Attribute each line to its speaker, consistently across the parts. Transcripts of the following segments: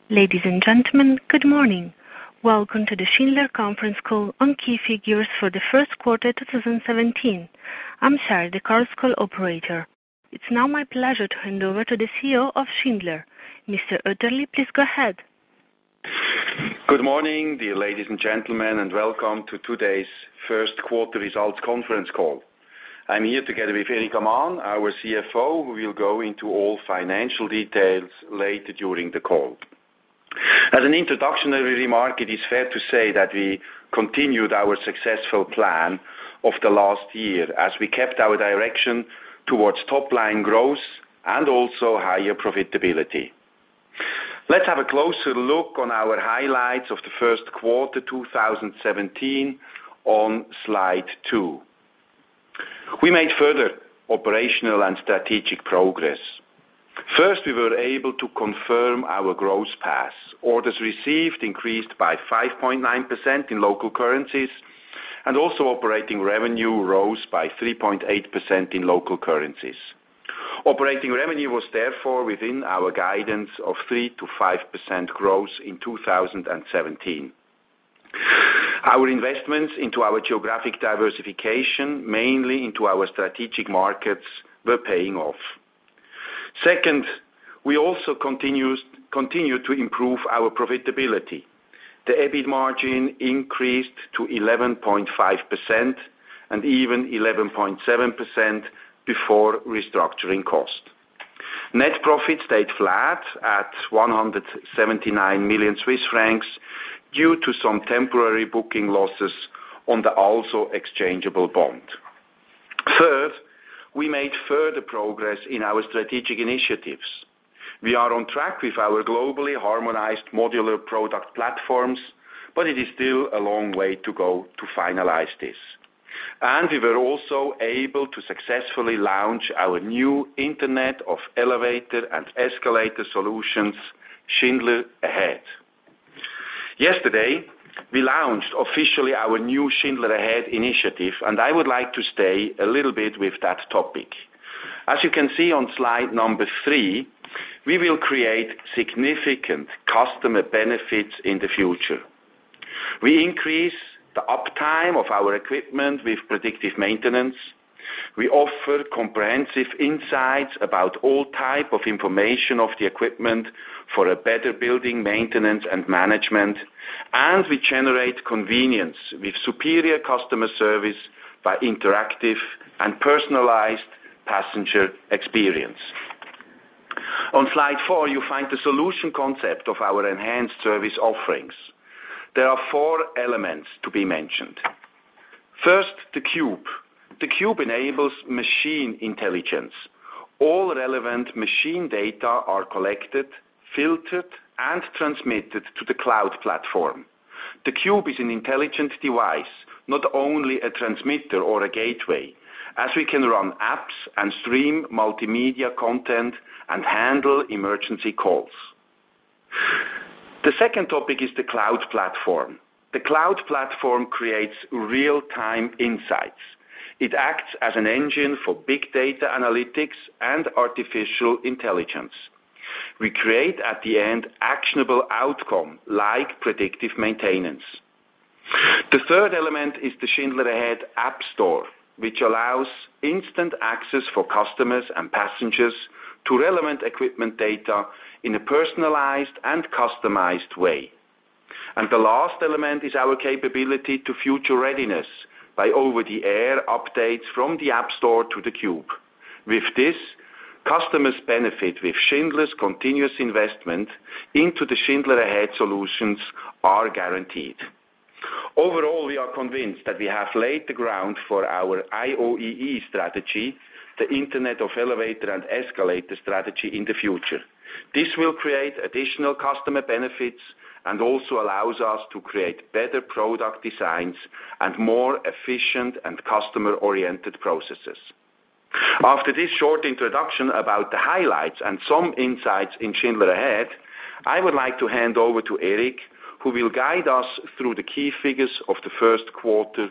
Speaker 1: Ladies and gentlemen, good morning. Welcome to the Schindler conference call on key figures for the first quarter 2017. I'm Sarah, the conference call operator. It's now my pleasure to hand over to the CEO of Schindler. Mr. Oetterli, please go ahead.
Speaker 2: Good morning, dear ladies and gentlemen, and welcome to today's first quarter results conference call. I'm here together with Eric Amann, our CFO, who will go into all financial details later during the call. As an introductory remark, it is fair to say that we continued our successful plan of the last year as we kept our direction towards top-line growth and also higher profitability. Let's have a closer look on our highlights of the first quarter 2017 on slide 2. We made further operational and strategic progress. First, we were able to confirm our growth path. Orders received increased by 5.9% in local currencies, and also operating revenue rose by 3.8% in local currencies. Operating revenue was therefore within our guidance of 3 to 5% growth in 2017. Our investments into our geographic diversification, mainly into our strategic markets, were paying off. Second, we also continued to improve our profitability. The EBIT margin increased to 11.5% and even 11.7% before restructuring cost. Net profit stayed flat at 179 million Swiss francs due to some temporary booking losses on the also exchangeable bond. Third, we made further progress in our strategic initiatives. We are on track with our globally harmonized modular product platforms, but it is still a long way to go to finalize this. And we were also able to successfully launch our new Internet of Elevator and Escalator solutions, Schindler Ahead. Yesterday, we launched officially our new Schindler Ahead initiative, and I would like to stay a little bit with that topic. As you can see on slide number 3, we will create significant customer benefits in the future. We increase the uptime of our equipment with predictive maintenance. We offer comprehensive insights about all type of information of the equipment for a better building maintenance and management, and we generate convenience with superior customer service by interactive and personalized passenger experience. On slide 4, you find the solution concept of our enhanced service offerings. There are 4 elements to be mentioned. First, the Cube. The Cube enables machine intelligence. All relevant machine data are collected, filtered, and transmitted to the cloud platform. The Cube is an intelligent device, not only a transmitter or a gateway, as we can run apps and stream multimedia content and handle emergency calls. The second topic is the cloud platform. The cloud platform creates real-time insights. It acts as an engine for big data analytics and artificial intelligence. We create at the end actionable outcome like predictive maintenance. The third element is the Schindler Ahead App Store, which allows instant access for customers and passengers to relevant equipment data in a personalized and customized way. And the last element is our capability to future readiness by over-the-air updates from the App Store to the Cube. With this, customers benefit with Schindler's continuous investment into the Schindler Ahead solutions are guaranteed. Overall, we are convinced that we have laid the ground for our IOEE strategy, the Internet of Elevator and Escalator strategy in the future. This will create additional customer benefits and also allows us to create better product designs and more efficient and customer-oriented processes. After this short introduction about the highlights and some insights in Schindler Ahead, I would like to hand over to Eric, who will guide us through the key figures of the first quarter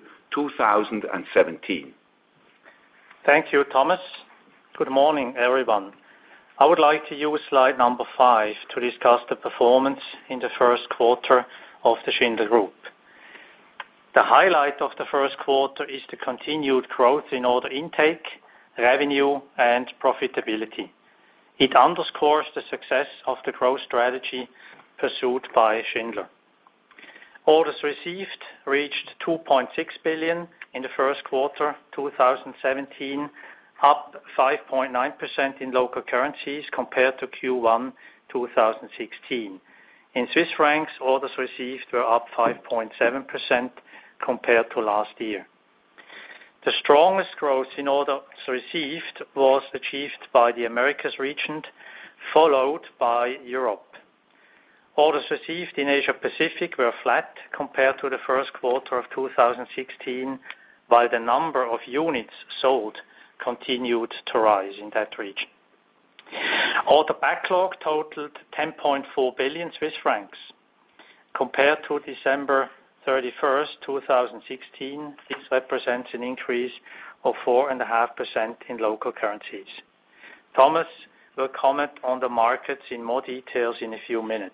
Speaker 2: 2017.
Speaker 3: Thank you, Thomas. Good morning, everyone. I would like to use slide number 5 to discuss the performance in the first quarter of the Schindler Group. The highlight of the first quarter is the continued growth in order intake, revenue, and profitability. It underscores the success of the growth strategy pursued by Schindler. Orders received reached 2.6 billion in the first quarter 2017, up 5.9% in local currencies compared to Q1 2016. In Swiss francs, orders received were up 5.7% compared to last year. The strongest growth in orders received was achieved by the Americas region, followed by Europe. Orders received in Asia Pacific were flat compared to the first quarter of 2016, while the number of units sold continued to rise in that region. Order backlog totaled 10.4 billion Swiss francs. Compared to December 31st, 2016, this represents an increase of 4.5% in local currencies. Thomas will comment on the markets in more details in a few minutes.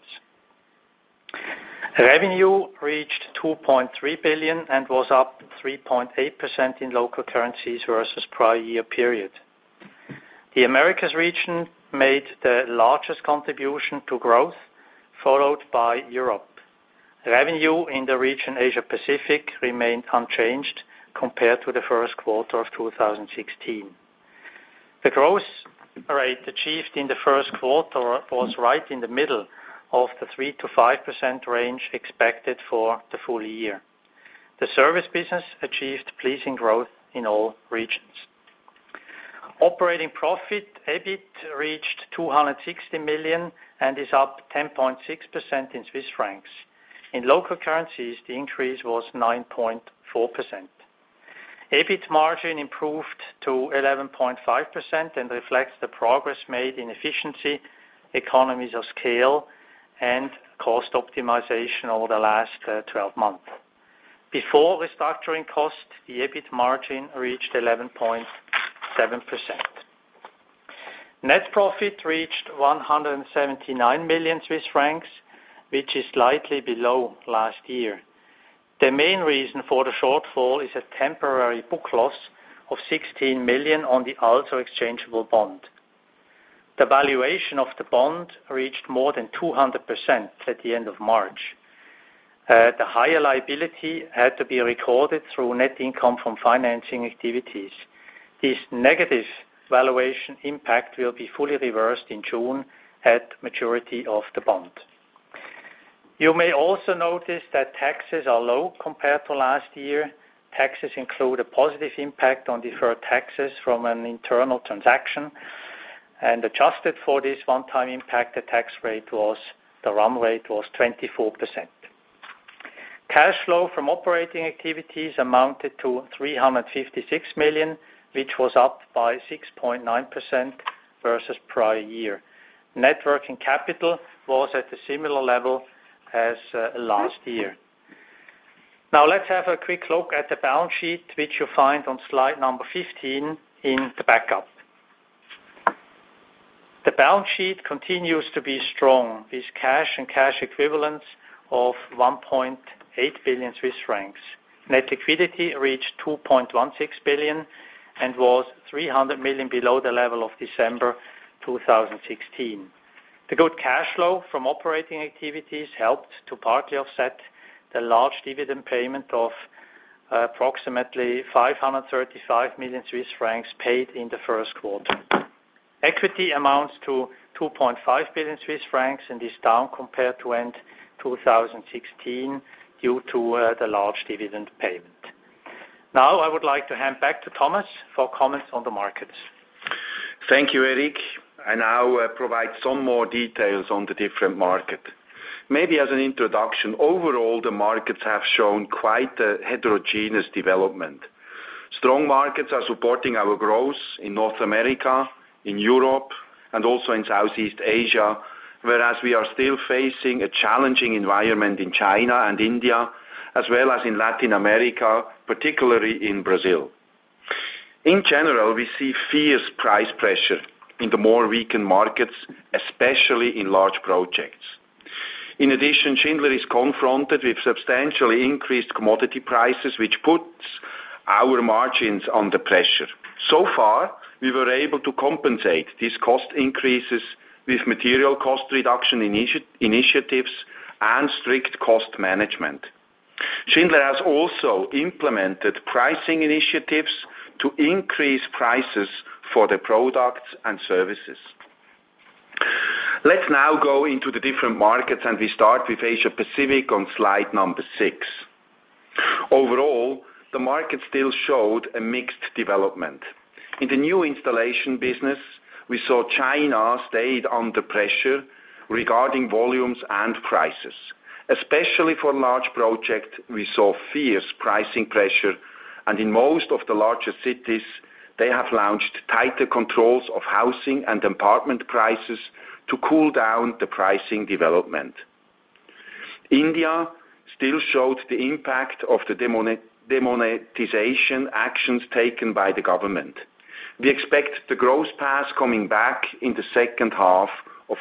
Speaker 3: Revenue reached 2.3 billion and was up 3.8% in local currencies versus prior year period. The Americas region made the largest contribution to growth, followed by Europe. Revenue in the region Asia Pacific remained unchanged compared to the first quarter of 2016. The growth rate achieved in the first quarter was right in the middle of the 3 to 5% range expected for the full year. The service business achieved pleasing growth in all regions. Operating profit, EBIT, reached 260 million and is up 10.6% in Swiss francs. In local currencies, the increase was 9.4%. EBIT margin improved to 11.5% and reflects the progress made in efficiency, economies of scale, and cost optimization over the last 12 months. Before restructuring cost, the EBIT margin reached 11.7%. Net profit reached 179 million Swiss francs, which is slightly below last year. The main reason for the shortfall is a temporary book loss of 16 million on the also exchangeable bond. The valuation of the bond reached more than 200% at the end of March. The higher liability had to be recorded through net income from financing activities. This negative valuation impact will be fully reversed in June at maturity of the bond. You may also notice that taxes are low compared to last year. Taxes include a positive impact on deferred taxes from an internal transaction, and adjusted for this one-time impact, the run rate was 24%. Cash flow from operating activities amounted to 356 million, which was up by 6.9% versus prior year. Net working capital was at a similar level as last year. Now let's have a quick look at the balance sheet, which you find on slide number 15 in the backup. The balance sheet continues to be strong, with cash and cash equivalents of 1.8 billion Swiss francs. Net liquidity reached 2.16 billion and was 300 million below the level of December 2016. The good cash flow from operating activities helped to partly offset the large dividend payment of approximately 535 million Swiss francs paid in the first quarter. Equity amounts to 2.5 billion Swiss francs and is down compared to end 2016 due to the large dividend payment. Now I would like to hand back to Thomas for comments on the markets.
Speaker 2: Thank you, Eric. I now provide some more details on the different markets. Maybe as an introduction, overall the markets have shown quite a heterogeneous development. Strong markets are supporting our growth in North America, in Europe, and also in Southeast Asia, whereas we are still facing a challenging environment in China and India, as well as in Latin America, particularly in Brazil. In general, we see fierce price pressure in the more weakened markets, especially in large projects. In addition, Schindler is confronted with substantially increased commodity prices, which puts our margins under pressure. So far, we were able to compensate these cost increases with material cost reduction initiatives and strict cost management. Schindler has also implemented pricing initiatives to increase prices for their products and services. Let's now go into the different markets, and we start with Asia Pacific on slide number 6. Overall, the market still showed a mixed development. In the new installation business, we saw China stayed under pressure regarding volumes and prices. Especially for large projects, we saw fierce pricing pressure, and in most of the larger cities, they have launched tighter controls of housing and apartment prices to cool down the pricing development. India still showed the impact of the demonetization actions taken by the government. We expect the growth path coming back in the second half of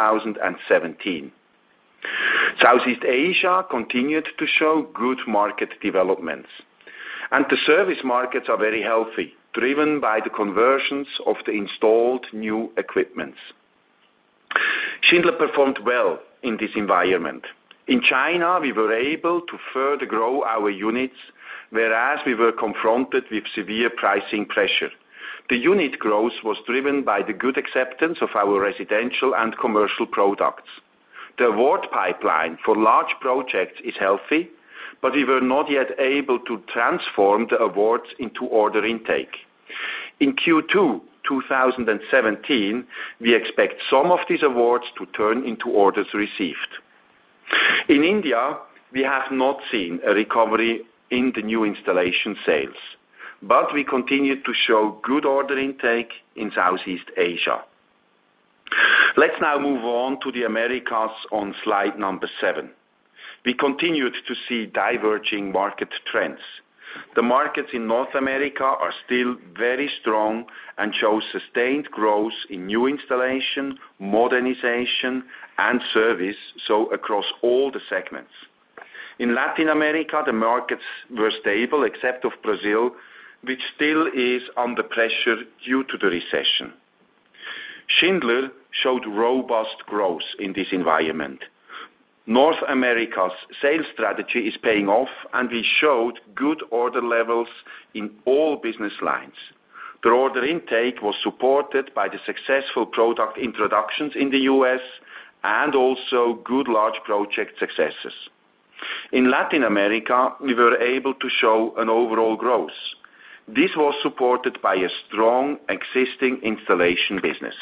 Speaker 2: 2017. Southeast Asia continued to show good market developments, and the service markets are very healthy, driven by the conversions of the installed new equipments. Schindler performed well in this environment. In China, we were able to further grow our units, whereas we were confronted with severe pricing pressure. The unit growth was driven by the good acceptance of our residential and commercial products. The award pipeline for large projects is healthy, but we were not yet able to transform the awards into order intake. In Q2 2017, we expect some of these awards to turn into orders received. In India, we have not seen a recovery in the new installation sales, but we continue to show good order intake in Southeast Asia. Let's now move on to the Americas on slide number 7. We continued to see diverging market trends. The markets in North America are still very strong and show sustained growth in new installation, modernization, and service, so across all the segments. In Latin America, the markets were stable except of Brazil, which still is under pressure due to the recession. Schindler showed robust growth in this environment. North America's sales strategy is paying off, and we showed good order levels in all business lines. The order intake was supported by the successful product introductions in the U.S. and also good large project successes. In Latin America, we were able to show an overall growth. This was supported by a strong existing installation business.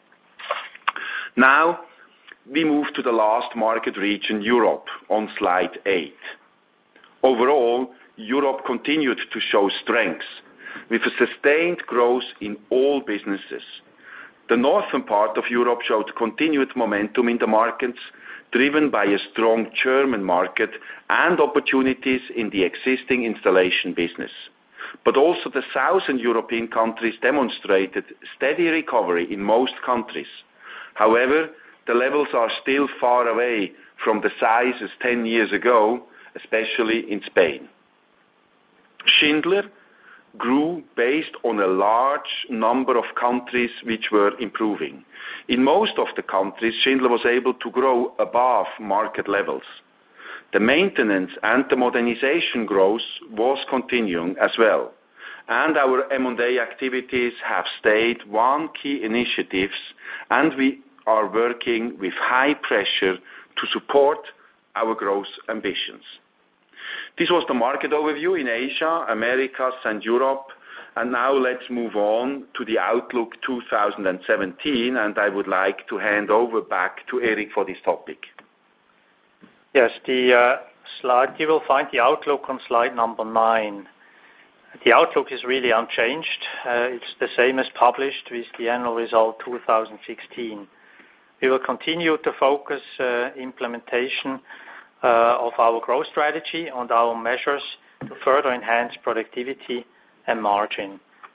Speaker 2: Now, we move to the last market region, Europe, on slide 8. Overall, Europe continued to show strengths, with a sustained growth in all businesses. The northern part of Europe showed continued momentum in the markets, driven by a strong German market and opportunities in the existing installation business. But also the southern European countries demonstrated steady recovery in most countries. However, the levels are still far away from the sizes 10 years ago, especially in Spain. Schindler grew based on a large number of countries which were improving. In most of the countries, Schindler was able to grow above market levels. The maintenance and the modernization growth was continuing as well, and our M&A activities have stayed one key initiatives, and we are working with high pressure to support our growth ambitions. This was the market overview in Asia, Americas, and Europe. And now let's move on to the Outlook 2017, and I would like to hand over back to Eric for this topic.
Speaker 3: Yes, the slide, you will find the Outlook on slide number 9. The Outlook is really unchanged. It's the same as published with the annual result 2016. We will continue to focus implementation of our growth strategy and our measures to further enhance productivity and margin.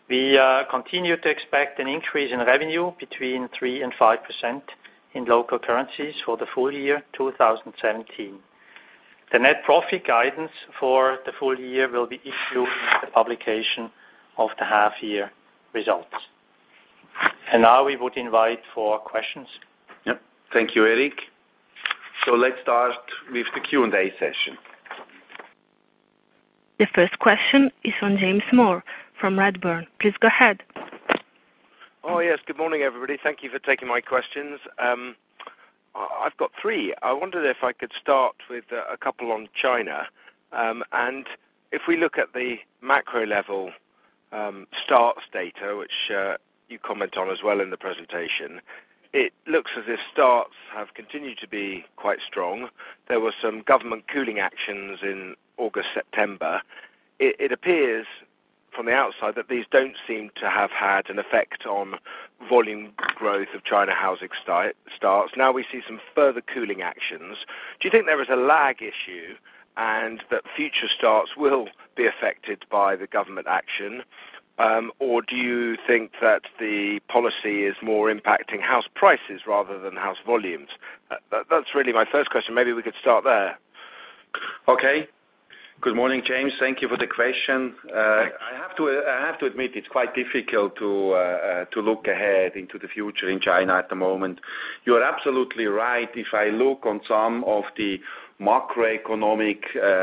Speaker 3: We continue to expect an increase in revenue between 3 and 5% in local currencies for the full year 2017. The net profit guidance for the full year will be issued with the publication of the half-year results. And now we would invite for questions.
Speaker 2: Yep. Thank you, Eric. So let's start with the Q&A session.
Speaker 1: The first question is from James Moore from Redburn. Please go ahead.
Speaker 4: Oh, yes. Good morning, everybody. Thank you for taking my questions. I've got three. I wondered if I could start with a couple on China. And if we look at the macro level starts data, which you comment on as well in the presentation, it looks as if starts have continued to be quite strong. There were some government cooling actions in August, September. It appears from the outside that these don't seem to have had an effect on volume growth of China housing starts. Now we see some further cooling actions. Do you think there is a lag issue and that future starts will be affected by the government action? Or do you think that the policy is more impacting house prices rather than house volumes? That's really my first question. Maybe we could start there.
Speaker 2: Okay. Good morning, James. Thank you for the question. I have to admit it's quite difficult to look ahead into the future in China at the moment. You are absolutely right. If I look on some of the macroeconomic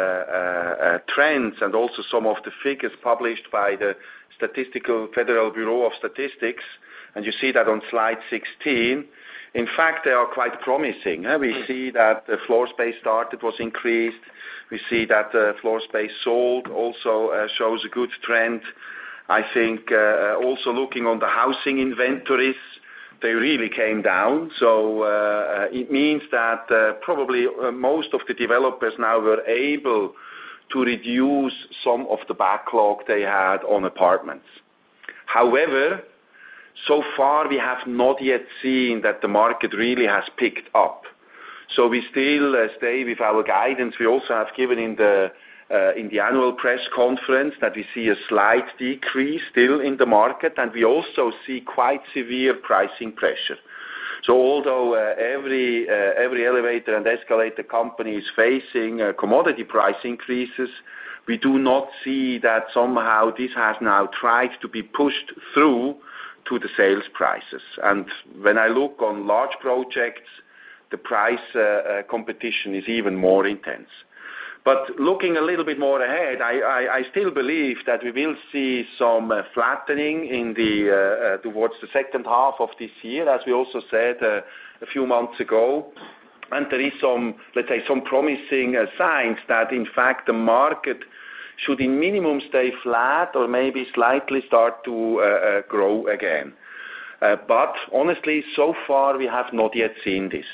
Speaker 2: trends and also some of the figures published by the Federal Bureau of Statistics, and you see that on slide 16, in fact, they are quite promising. We see that the floor space started was increased. We see that the floor space sold also shows a good trend. I think also looking on the housing inventories, they really came down. So it means that probably most of the developers now were able to reduce some of the backlog they had on apartments. However, so far we have not yet seen that the market really has picked up. So we still stay with our guidance. We also have given in the annual press conference that we see a slight decrease still in the market, and we also see quite severe pricing pressure. So although every elevator and escalator company is facing commodity price increases, we do not see that somehow this has now tried to be pushed through to the sales prices. And when I look on large projects, the price competition is even more intense. But looking a little bit more ahead, I still believe that we will see some flattening in towards the second half of this year, as we also said a few months ago. And there is some promising signs that in fact the market should in minimum stay flat or maybe slightly start to grow again. But honestly, so far we have not yet seen this.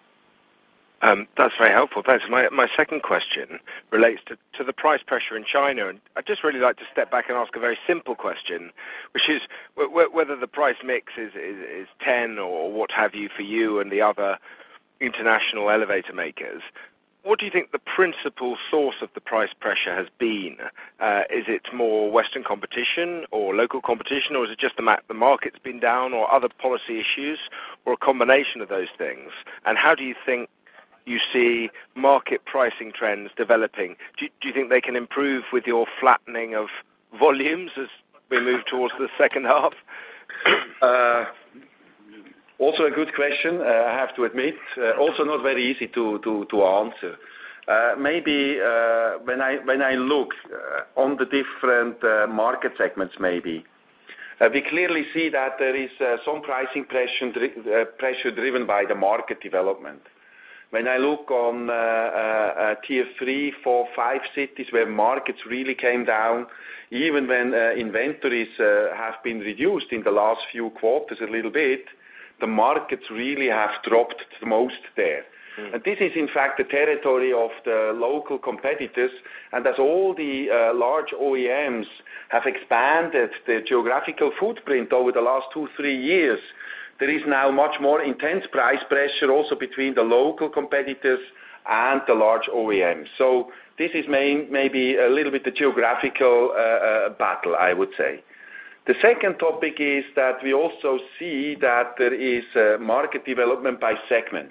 Speaker 4: That's very helpful. Thanks. My second question relates to the price pressure in China. And I'd just really like to step back and ask a very simple question, which is whether the price mix is 10 or what have you for you and the other international elevator makers. What do you think the principal source of the price pressure has been? Is it more Western competition or local competition, or is it just the market's been down, or other policy issues, or a combination of those things? And how do you think you see market pricing trends developing? Do you think they can improve with your flattening of volumes as we move towards the second half?
Speaker 2: Also a good question, I have to admit. Also not very easy to answer. Maybe when I look on the different market segments, maybe we clearly see that there is some pricing pressure driven by the market development. When I look on tier 3, 4, 5 cities where markets really came down, even when inventories have been reduced in the last few quarters a little bit, the markets really have dropped the most there. And this is in fact the territory of the local competitors, and as all the large OEMs have expanded their geographical footprint over the last 2-3 years, there is now much more intense price pressure also between the local competitors and the large OEMs. So this is maybe a little bit the geographical battle, I would say. The second topic is that we also see that there is market development by segment.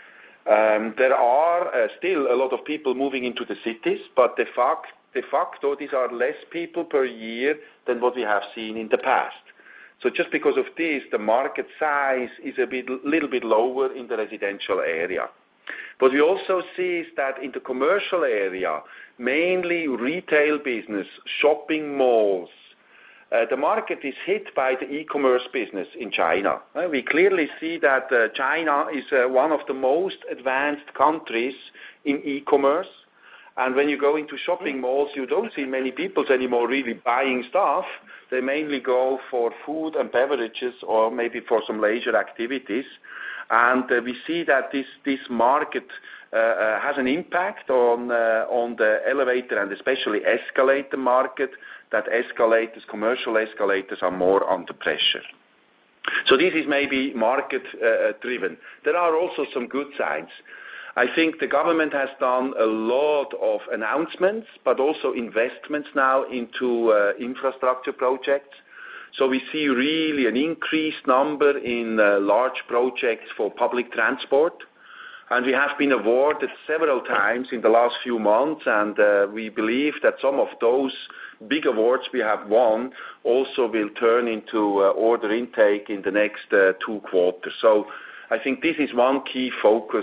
Speaker 2: There are still a lot of people moving into the cities, but de facto, these are less people per year than what we have seen in the past. So just because of this, the market size is little bit lower in the residential area. What we also see is that in the commercial area, mainly retail business, shopping malls, the market is hit by the e-commerce business in China. We clearly see that China is one of the most advanced countries in e-commerce. And when you go into shopping malls, you don't see many people anymore really buying stuff. They mainly go for food and beverages or maybe for some leisure activities. And we see that this market has an impact on the elevator and especially escalator market, that escalators, commercial escalators are more under pressure. So this is maybe market driven. There are also some good signs. I think the government has done a lot of announcements, but also investments now into infrastructure projects. So we see really an increased number in large projects for public transport. And we have been awarded several times in the last few months, and we believe that some of those big awards we have won also will turn into order intake in the next 2 quarters. So I think this is one key focus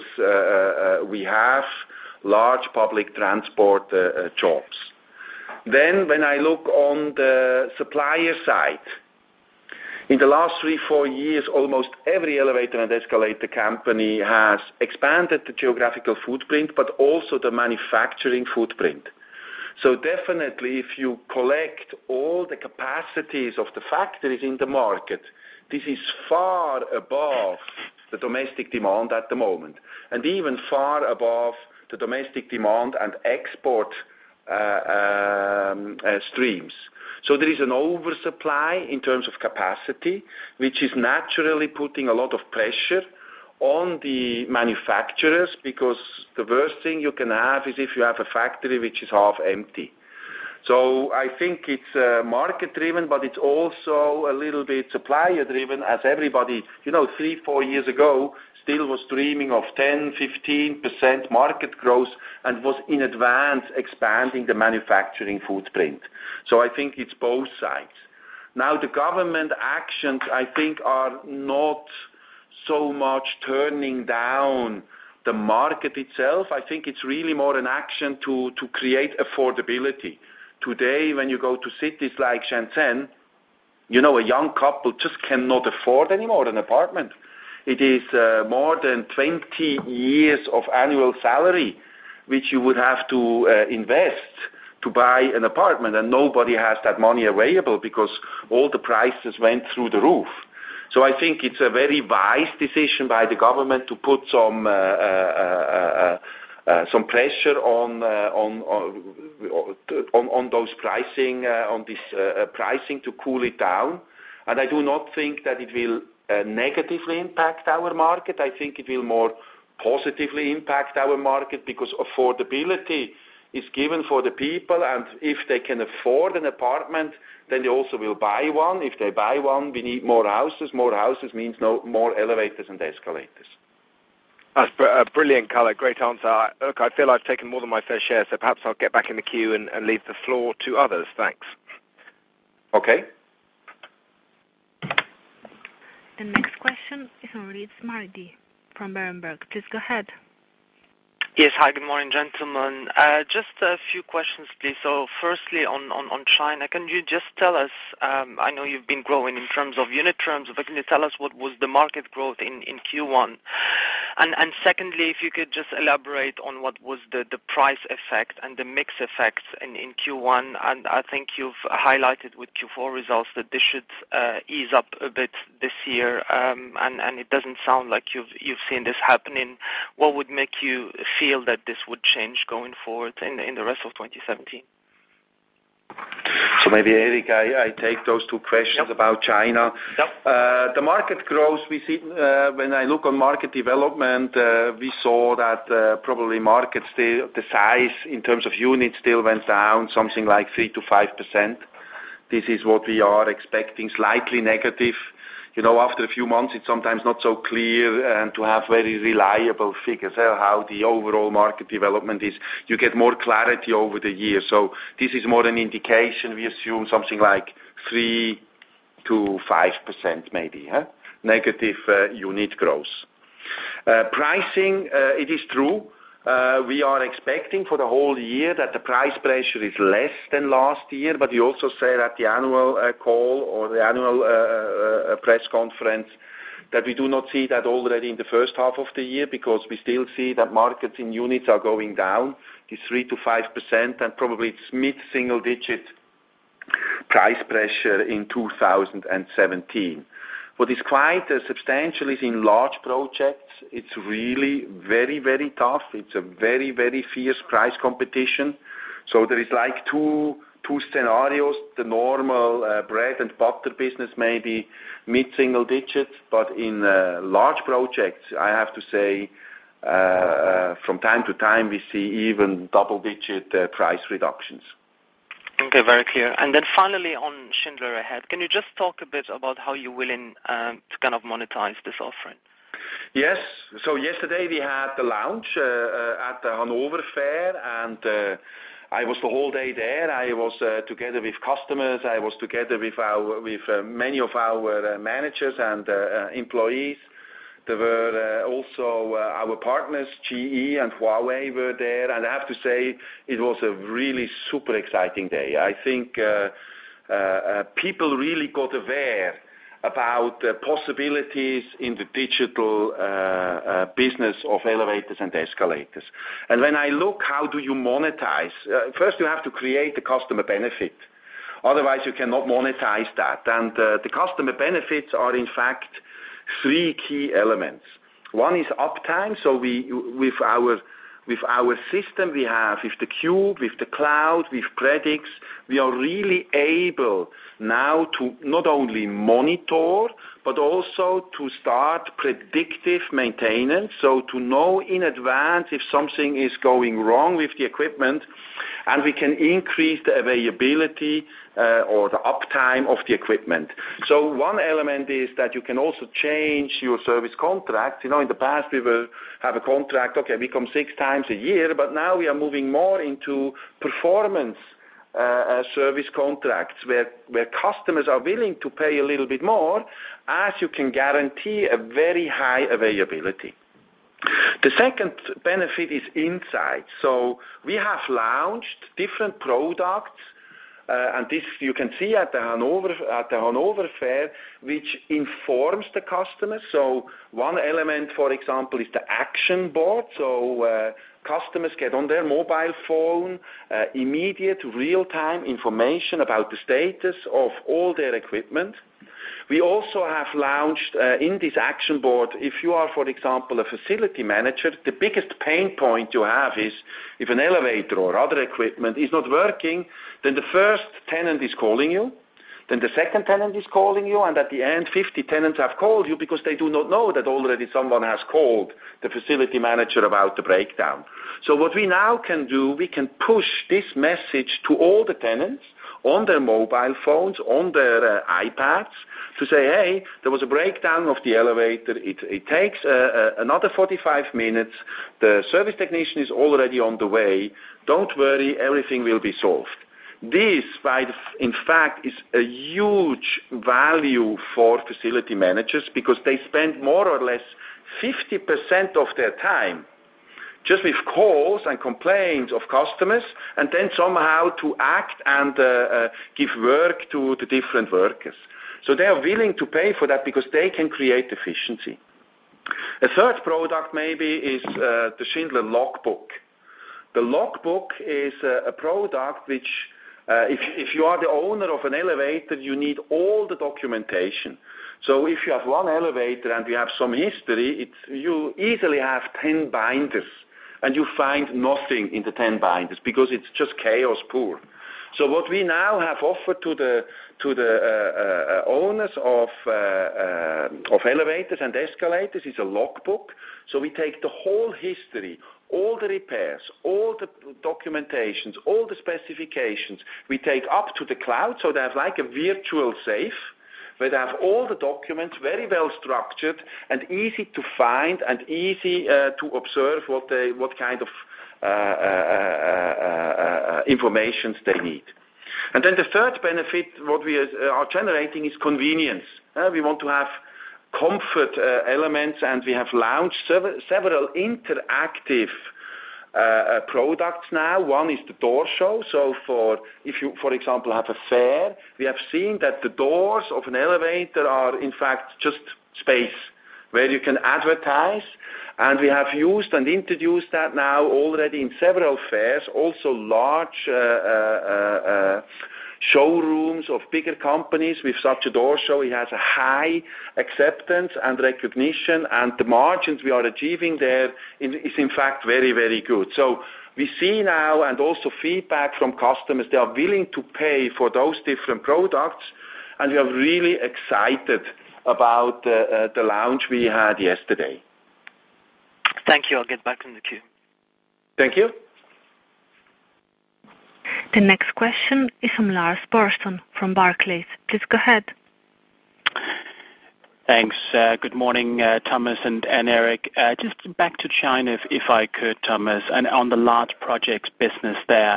Speaker 2: we have, large public transport jobs. Then when I look on the supplier side, in the last 3-4 years, almost every elevator and escalator company has expanded the geographical footprint, but also the manufacturing footprint. So definitely, if you collect all the capacities of the factories in the market, this is far above the domestic demand at the moment, and even far above the domestic demand and export streams. So there is an oversupply in terms of capacity, which is naturally putting a lot of pressure on the manufacturers, because the worst thing you can have is if you have a factory which is half empty. So I think it's market-driven, but it's also a little bit supplier-driven, as everybody, 3-4 years ago, still was dreaming of 10-15% market growth and was in advance expanding the manufacturing footprint. So I think it's both sides. Now the government actions, I think, are not so much turning down the market itself. I think it's really more an action to create affordability. Today, when you go to cities like Shenzhen, a young couple just cannot afford anymore an apartment. It is more than 20 years of annual salary, which you would have to invest to buy an apartment, and nobody has that money available because all the prices went through the roof. So I think it's a very wise decision by the government to put some pressure on those pricing, on this pricing to cool it down. And I do not think that it will negatively impact our market. I think it will more positively impact our market, because affordability is given for the people, and if they can afford an apartment, then they also will buy one. If they buy one, we need more houses. More houses means more elevators and escalators.
Speaker 4: That's a brilliant colour, great answer. Look, I feel I've taken more than my fair share, so perhaps I'll get back in the queue and leave the floor to others. Thanks.
Speaker 2: Okay.
Speaker 1: The next question is from Rizk Maidi from Berenberg. Please go ahead.
Speaker 5: Yes, hi, good morning, gentlemen. Just a few questions, please. So firstly, on China, can you just tell us, I know you've been growing in terms of unit terms, but can you tell us what was the market growth in Q1? And secondly, if you could just elaborate on what was the price effect and the mix effects in Q1. And I think you've highlighted with Q4 results that this should ease up a bit this year, and it doesn't sound like you've seen this happening. What would make you feel that this would change going forward in the rest of 2017?
Speaker 2: So maybe, Eric, I take those two questions about China.
Speaker 3: Yep.
Speaker 2: The market growth, we see, when I look on market development, we saw that probably market still, the size in terms of units still went down, something like 3 to 5%. This is what we are expecting, slightly negative. After a few months, it's sometimes not so clear and to have very reliable figures how the overall market development is. You get more clarity over the year. So this is more an indication. We assume something like 3 to 5% maybe, negative unit growth. Pricing, it is true. We are expecting for the whole year that the price pressure is less than last year, but we also said at the annual call or the annual press conference that we do not see that already in the first half of the year because we still see that markets in units are going down, this 3 to 5%, and probably it's mid-single digit price pressure in 2017. What is quite substantial is in large projects. It's really very, very tough. It's a very, very fierce price competition. So there is like two scenarios. The normal bread and butter business may be mid-single digits, but in large projects, I have to say, from time to time, we see even double-digit price reductions.
Speaker 5: Okay, very clear. And then finally on Schindler Ahead, can you just talk a bit about how you're willing to kind of monetize this offering?
Speaker 2: Yes. So yesterday we had the launch at the Hanover Fair, and I was the whole day there. I was together with customers. I was together with many of our managers and employees. There were also our partners, GE and Huawei were there, and I have to say it was a really super exciting day. I think people really got aware about the possibilities in the digital business of elevators and escalators. And when I look how do you monetize, first you have to create the customer benefit. Otherwise you cannot monetize that. And the customer benefits are in fact 3 key elements. One is uptime. So with our system we have, with the Cube, with the cloud, with Predix, we are really able now to not only monitor, but also to start predictive maintenance, so to know in advance if something is going wrong with the equipment, and we can increase the availability or the uptime of the equipment. So one element is that you can also change your service contract. In the past we will have a contract, okay, we come 6 times a year, but now we are moving more into performance service contracts where customers are willing to pay a little bit more as you can guarantee a very high availability. The second benefit is insight. So we have launched different products, and this you can see at the Hanover Fair, which informs the customer. So one element, for example, is the action board. So customers get on their mobile phone immediate real-time information about the status of all their equipment. We also have launched in this action board, if you are, for example, a facility manager, the biggest pain point you have is if an elevator or other equipment is not working, then the first tenant is calling you, then the second tenant is calling you, and at the end 50 tenants have called you because they do not know that already someone has called the facility manager about the breakdown. So what we now can do, we can push this message to all the tenants on their mobile phones, on their iPads, to say, hey, there was a breakdown of the elevator. It takes another 45 minutes. The service technician is already on the way. Don't worry, everything will be solved. This, in fact, is a huge value for facility managers because they spend more or less 50% of their time just with calls and complaints of customers, and then somehow to act and give work to the different workers. So they are willing to pay for that because they can create efficiency. A third product maybe is the Schindler Logbook. The Logbook is a product which, if you are the owner of an elevator, you need all the documentation. So if you have one elevator and you have some history, you easily have 10 binders. And you find nothing in the 10 binders because it's just chaos poor. So what we now have offered to the owners of elevators and escalators is a logbook. So we take the whole history, all the repairs, all the documentations, all the specifications, we take up to the cloud, so they have like a virtual safe, where they have all the documents very well structured and easy to find and easy to observe what kind of information they need. And then the third benefit, what we are generating, is convenience. We want to have comfort elements, and we have launched several interactive products now. One is the door show. So if you, for example, have a fair, we have seen that the doors of an elevator are in fact just space where you can advertise, and we have used and introduced that now already in several fairs, also large showrooms of bigger companies. With such a door show, it has a high acceptance and recognition, and the margins we are achieving there is in fact very, very good. So we see now, and also feedback from customers, they are willing to pay for those different products, and we are really excited about the launch we had yesterday.
Speaker 5: Thank you. I'll get back in the queue.
Speaker 2: Thank you.
Speaker 1: The next question is from Lars Borston from Barclays. Please go ahead.
Speaker 6: Thanks. Good morning, Thomas and Eric. Just back to China, if I could, Thomas, and on the large projects business there.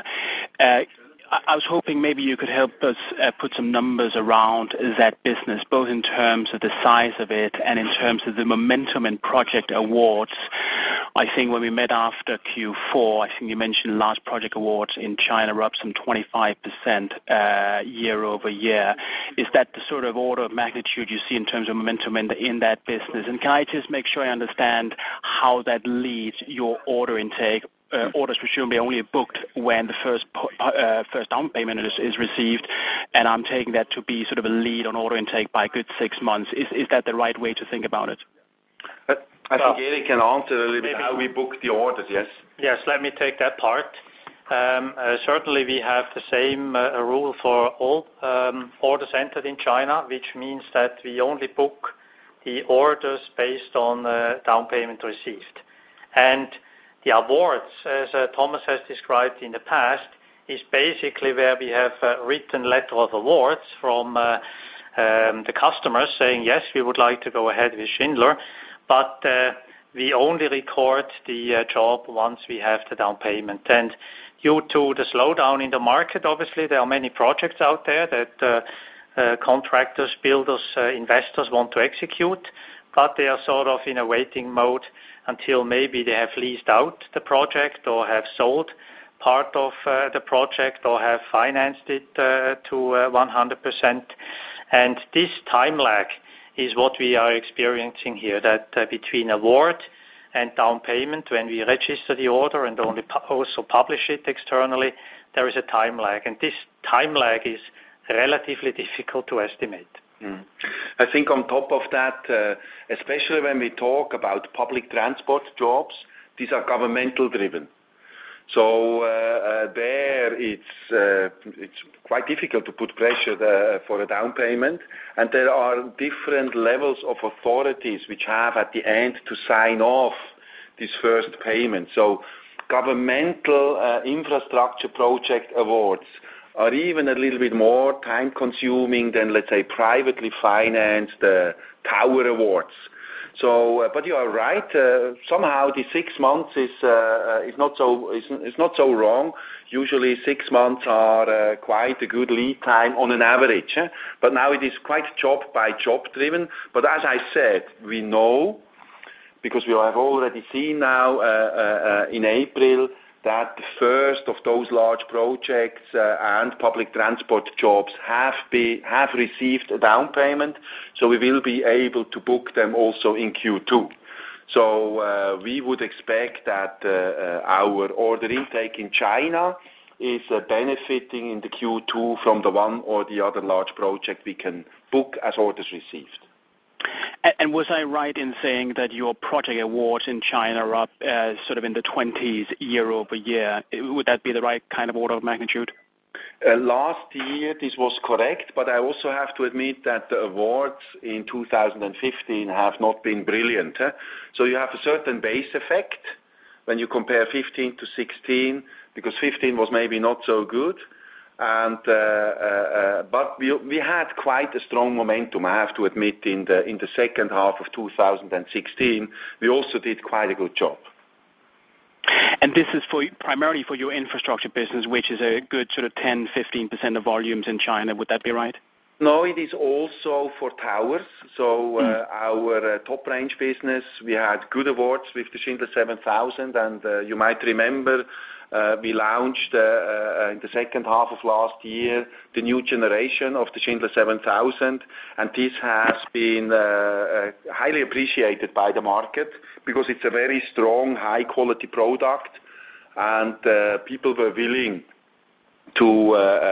Speaker 6: I was hoping maybe you could help us put some numbers around that business, both in terms of the size of it and in terms of the momentum and project awards. I think when we met after Q4, I think you mentioned large project awards in China were up some 25% year over year. Is that the sort of order of magnitude you see in terms of momentum in that business? And can I just make sure I understand how that leads your order intake? Orders presumably only booked when the first down payment is received, and I'm taking that to be sort of a lead on order intake by a good 6 months. Is that the right way to think about it?
Speaker 2: I think Eric can answer a little bit how we book the orders, yes?
Speaker 3: Yes, let me take that part. Certainly we have the same rule for all orders entered in China, which means that we only book the orders based on down payment received. And the awards, as Thomas has described in the past, is basically where we have written letter of awards from the customers saying, yes, we would like to go ahead with Schindler, but we only record the job once we have the down payment. And due to the slowdown in the market, obviously there are many projects out there that contractors, builders, investors want to execute, but they are sort of in a waiting mode until maybe they have leased out the project or have sold part of the project or have financed it to 100%. And this time lag is what we are experiencing here, that between award and down payment, when we register the order and only also publish it externally, there is a time lag. And this time lag is relatively difficult to estimate.
Speaker 2: I think on top of that, especially when we talk about public transport jobs, these are governmental driven. So there it's quite difficult to put pressure for a down payment, and there are different levels of authorities which have at the end to sign off this first payment. So governmental infrastructure project awards are even a little bit more time consuming than, let's say, privately financed tower awards. So, but you are right. Somehow the 6 months is not so wrong. Usually 6 months are quite a good lead time on an average. But now it is quite job by job driven. But as I said, we know, because we have already seen now in April, that the first of those large projects and public transport jobs have received a down payment, so we will be able to book them also in Q2. So we would expect that our order intake in China is benefiting in the Q2 from the one or the other large project we can book as orders received.
Speaker 6: And was I right in saying that your project awards in China are up sort of in the 20s year over year? Would that be the right kind of order of magnitude?
Speaker 2: Last year, this was correct, but I also have to admit that the awards in 2015 have not been brilliant. So you have a certain base effect when you compare 15 to 16, because 15 was maybe not so good. And but we had quite a strong momentum, I have to admit, in the second half of 2016. We also did quite a good job.
Speaker 6: And this is primarily for your infrastructure business, which is a good sort of 10-15% of volumes in China. Would that be right?
Speaker 2: No, it is also for towers. So our top range business, we had good awards with the Schindler 7000, and you might remember we launched in the second half of last year the new generation of the Schindler 7000, and this has been highly appreciated by the market because it's a very strong, high-quality product, and people were willing to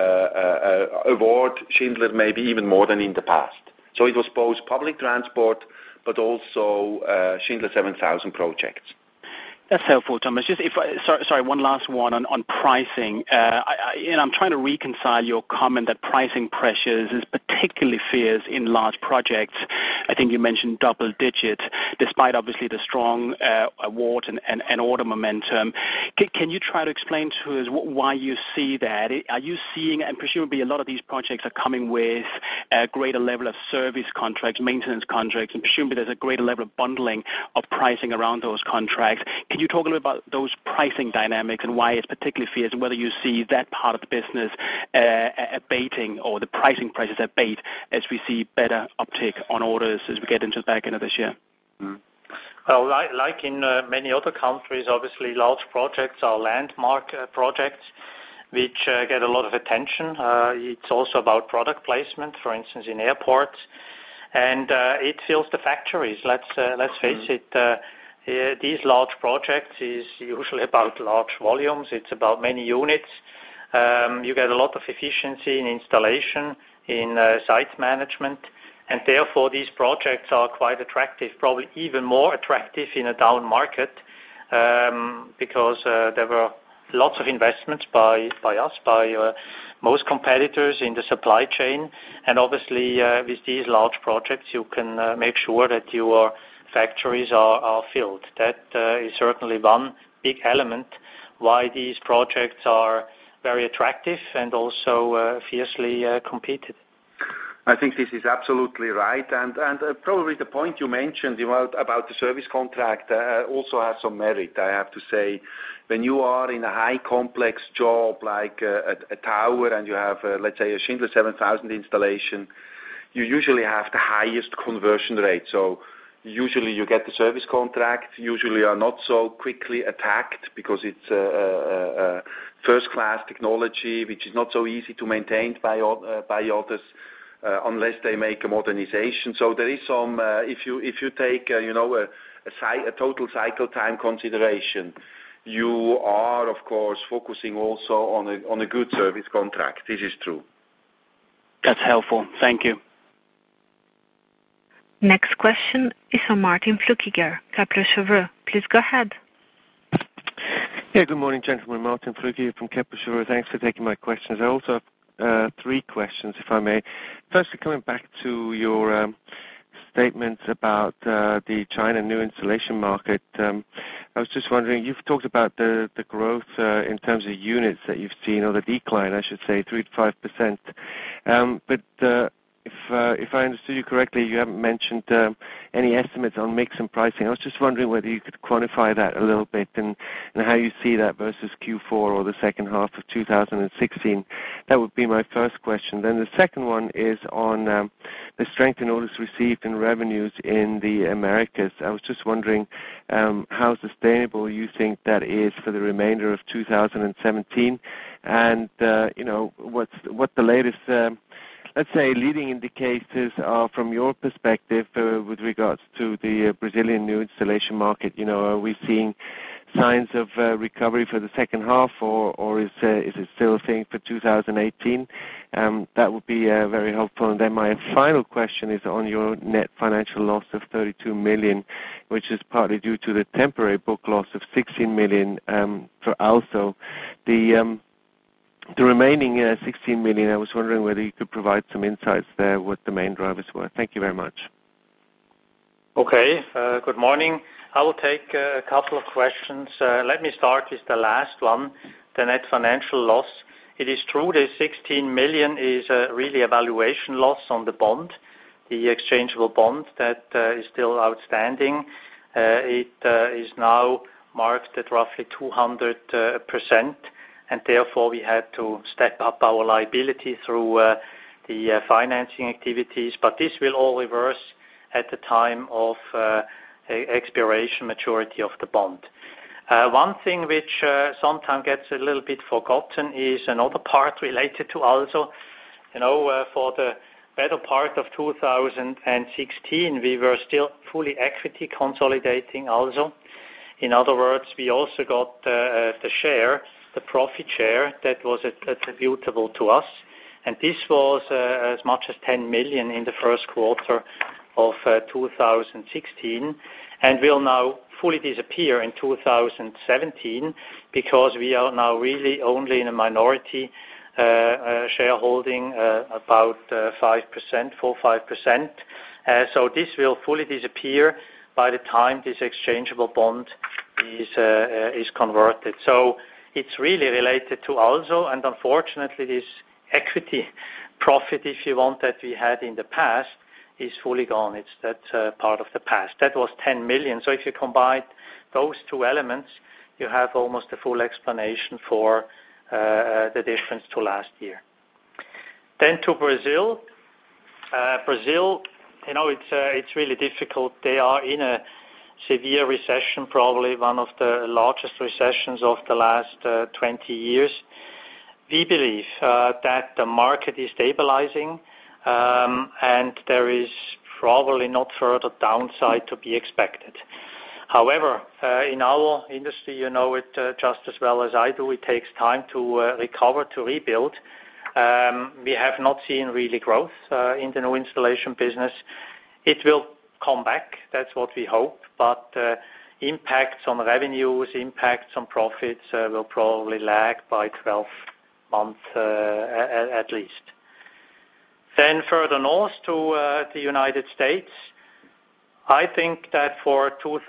Speaker 2: award Schindler maybe even more than in the past. So it was both public transport but also Schindler 7000 projects.
Speaker 6: That's helpful, Thomas. Just sorry, one last one on pricing. I'm trying to reconcile your comment that pricing pressures is particularly fierce in large projects. I think you mentioned double digit, despite obviously the strong award and order momentum. Can you try to explain to us why you see that? Are you seeing, and presumably a lot of these projects are coming with a greater level of service contracts, maintenance contracts, and presumably there's a greater level of bundling of pricing around those contracts. Can you talk a little bit about those pricing dynamics and why it's particularly fierce, and whether you see that part of the business abating, or the pricing prices abate as we see better uptake on orders as we get into the back end of this year?
Speaker 3: Well, like in many other countries, obviously large projects are landmark projects which get a lot of attention. It's also about product placement, for instance, in airports, and it fills the factories. Let's face it. These large projects is usually about large volumes. It's about many units. You get a lot of efficiency in installation, in site management, and therefore these projects are quite attractive, probably even more attractive in a down market, because there were lots of investments by us, by most competitors in the supply chain, and obviously with these large projects you can make sure that your factories are filled. That is certainly one big element why these projects are very attractive and also fiercely competed.
Speaker 2: I think this is absolutely right, and probably the point you mentioned about the service contract also has some merit, I have to say. When you are in a high complex job like a tower and you have, let's say, a Schindler 7000 installation, you usually have the highest conversion rate. So usually you get the service contract, usually are not so quickly attacked because it's first-class technology, which is not so easy to maintain by others unless they make a modernization. So there is some, if you take a total cycle time consideration, you are of course focusing also on a good service contract. This is true.
Speaker 6: That's helpful. Thank you.
Speaker 1: Next question is from Martin Flückiger, Kepler Cheuvreux. Please go ahead.
Speaker 7: Yeah, good morning, gentlemen. Martin Flückiger from Kepler Cheuvreux. Thanks for taking my questions. I also have three questions, if I may. Firstly, coming back to your statements about the China new installation market, I was just wondering, you've talked about the growth in terms of units that you've seen, or the decline, I should say, 3 to 5%. But if I understood you correctly, you haven't mentioned any estimates on mix and pricing. I was just wondering whether you could quantify that a little bit and how you see that versus Q4 or the second half of 2016. That would be my first question. Then the second one is on the strength in orders received and revenues in the Americas. I was just wondering how sustainable you think that is for the remainder of 2017, and what the latest let's say leading indicators are from your perspective with regards to the Brazilian new installation market. Are we seeing signs of recovery for the second half, or is it still a thing for 2018? That would be very helpful. And then my final question is on your net financial loss of 32 million, which is partly due to the temporary book loss of 16 million for ALSO. The remaining 16 million, I was wondering whether you could provide some insights there, what the main drivers were. Thank you very much.
Speaker 3: Okay. Good morning. I will take a couple of questions. Let me start with the last one, the net financial loss. It is true the 16 million is really a valuation loss on the bond, the exchangeable bond that is still outstanding. It is now marked at roughly 200%, and therefore we had to step up our liability through the financing activities. But this will all reverse at the time of expiration maturity of the bond. One thing which sometimes gets a little bit forgotten is another part related to also, for the better part of 2016, we were still fully equity consolidating also. In other words, we also got the profit share that was attributable to us, and this was as much as 10 million in the first quarter of 2016, and will now fully disappear in 2017 because we are now really only in a minority shareholding, about 5%. So this will fully disappear by the time this exchangeable bond is converted. So it's really related to also, and unfortunately this equity profit, if you want, that we had in the past is fully gone. That's part of the past. That was 10 million. So if you combine those two elements, you have almost a full explanation for the difference to last year. Then to Brazil. Brazil, it's really difficult. They are in a severe recession, probably one of the largest recessions of the last 20 years. We believe that the market is stabilizing, and there is probably not further downside to be expected. However, in our industry, you know it just as well as I do, it takes time to recover, to rebuild. We have not seen really growth in the new installation business. It will come back, that's what we hope, but impacts on revenues, impacts on profits will probably lag by 12 months at least. Then further north to the United States, I think that for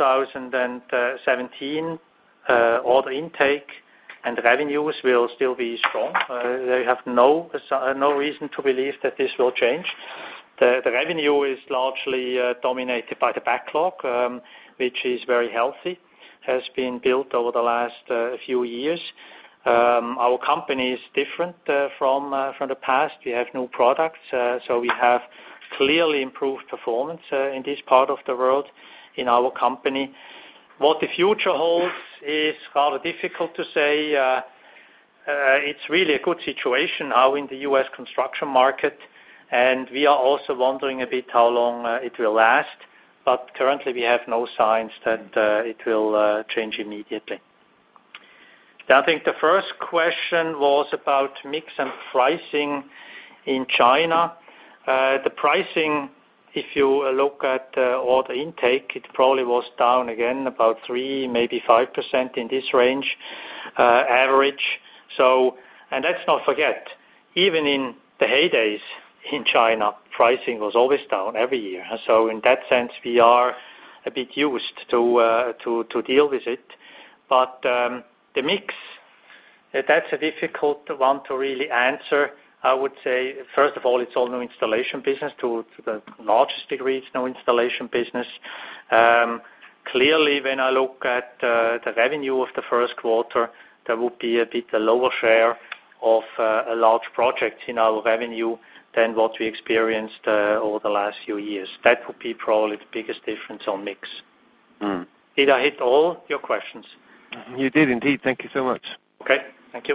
Speaker 3: 2017, order intake and revenues will still be strong. They have no reason to believe that this will change. The revenue is largely dominated by the backlog, which is very healthy, has been built over the last few years. Our company is different from the past. We have new products, so we have clearly improved performance in this part of the world in our company. What the future holds is rather difficult to say. It's really a good situation now in the U.S. construction market, and we are also wondering a bit how long it will last, but currently we have no signs that it will change immediately. I think the first question was about mix and pricing in China. The pricing, if you look at order intake, it probably was down again about 3, maybe 5% in this range, average. So, and let's not forget, even in the heydays in China, pricing was always down every year. So in that sense, we are a bit used to deal with it. But the mix, that's a difficult one to really answer. I would say, first of all, it's all new installation business to the largest degree. It's new installation business. Clearly, when I look at the revenue of the first quarter, there would be a bit a lower share of a large project in our revenue than what we experienced over the last few years. That would be probably the biggest difference on mix. Did I hit all your questions?
Speaker 7: You did indeed. Thank you so much.
Speaker 3: Okay, thank you.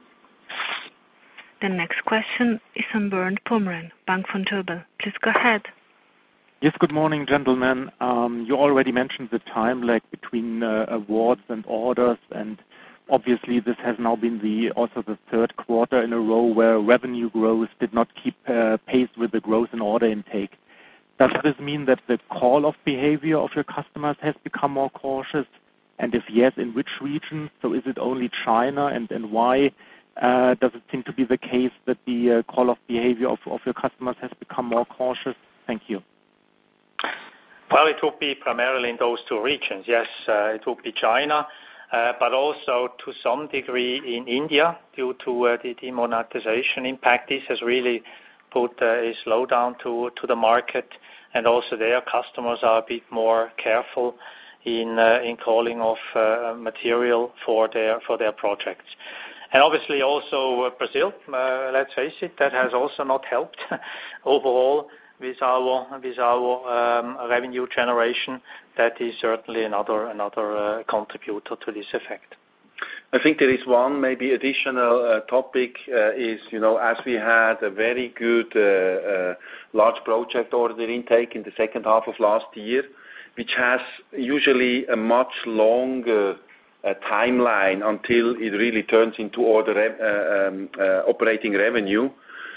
Speaker 1: The next question is from Bernd Pomrehn, Bank Vontobel. Please go ahead.
Speaker 8: Yes, good morning, gentlemen. You already mentioned the time lag between awards and orders, and obviously this has now been also the third quarter in a row where revenue growth did not keep pace with the growth in order intake. Does this mean that the call-off behavior of your customers has become more cautious? And if yes, in which region? So is it only China, and why Does it seem to be the case that the call-off behavior of your customers has become more cautious? Thank you.
Speaker 3: Well, it will be primarily in those two regions. Yes, it will be China, but also to some degree in India due to the demonetization impact. This has really put a slowdown to the market, and also their customers are a bit more careful in calling off material for their projects. And obviously also Brazil, let's face it, that has also not helped overall with our revenue generation. That is certainly another contributor to this effect.
Speaker 2: I think there is one maybe additional topic is, as we had a very good large project order intake in the second half of last year, which has usually a much longer timeline until it really turns into operating revenue.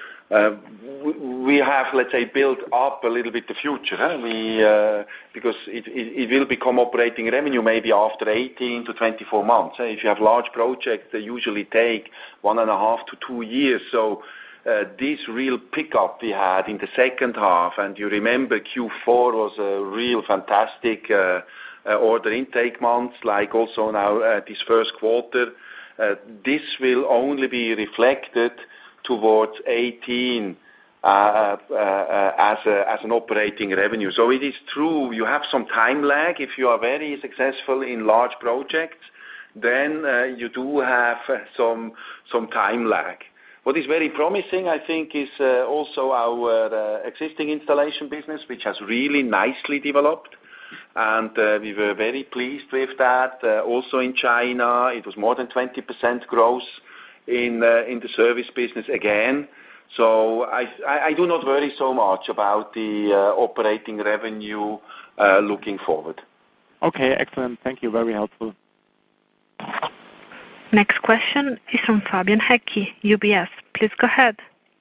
Speaker 2: We have, let's say, built up a little bit the future, because it will become operating revenue maybe after 18 to 24 months. If you have large projects, they usually take 1.5 to 2 years. So this real pickup we had in the second half, and you remember Q4 was a real fantastic order intake months, like also now this first quarter. This will only be reflected towards 18 as an operating revenue. So it is true, you have some time lag. If you are very successful in large projects, then you do have some time lag. What is very promising, I think, is also our existing installation business, which has really nicely developed. And we were very pleased with that. Also in China, it was more than 20% growth in the service business again. So I do not worry so much about the operating revenue looking forward.
Speaker 8: Okay, excellent. Thank you. Very helpful.
Speaker 1: Next question is from Fabian Hecki, UBS. Please go ahead.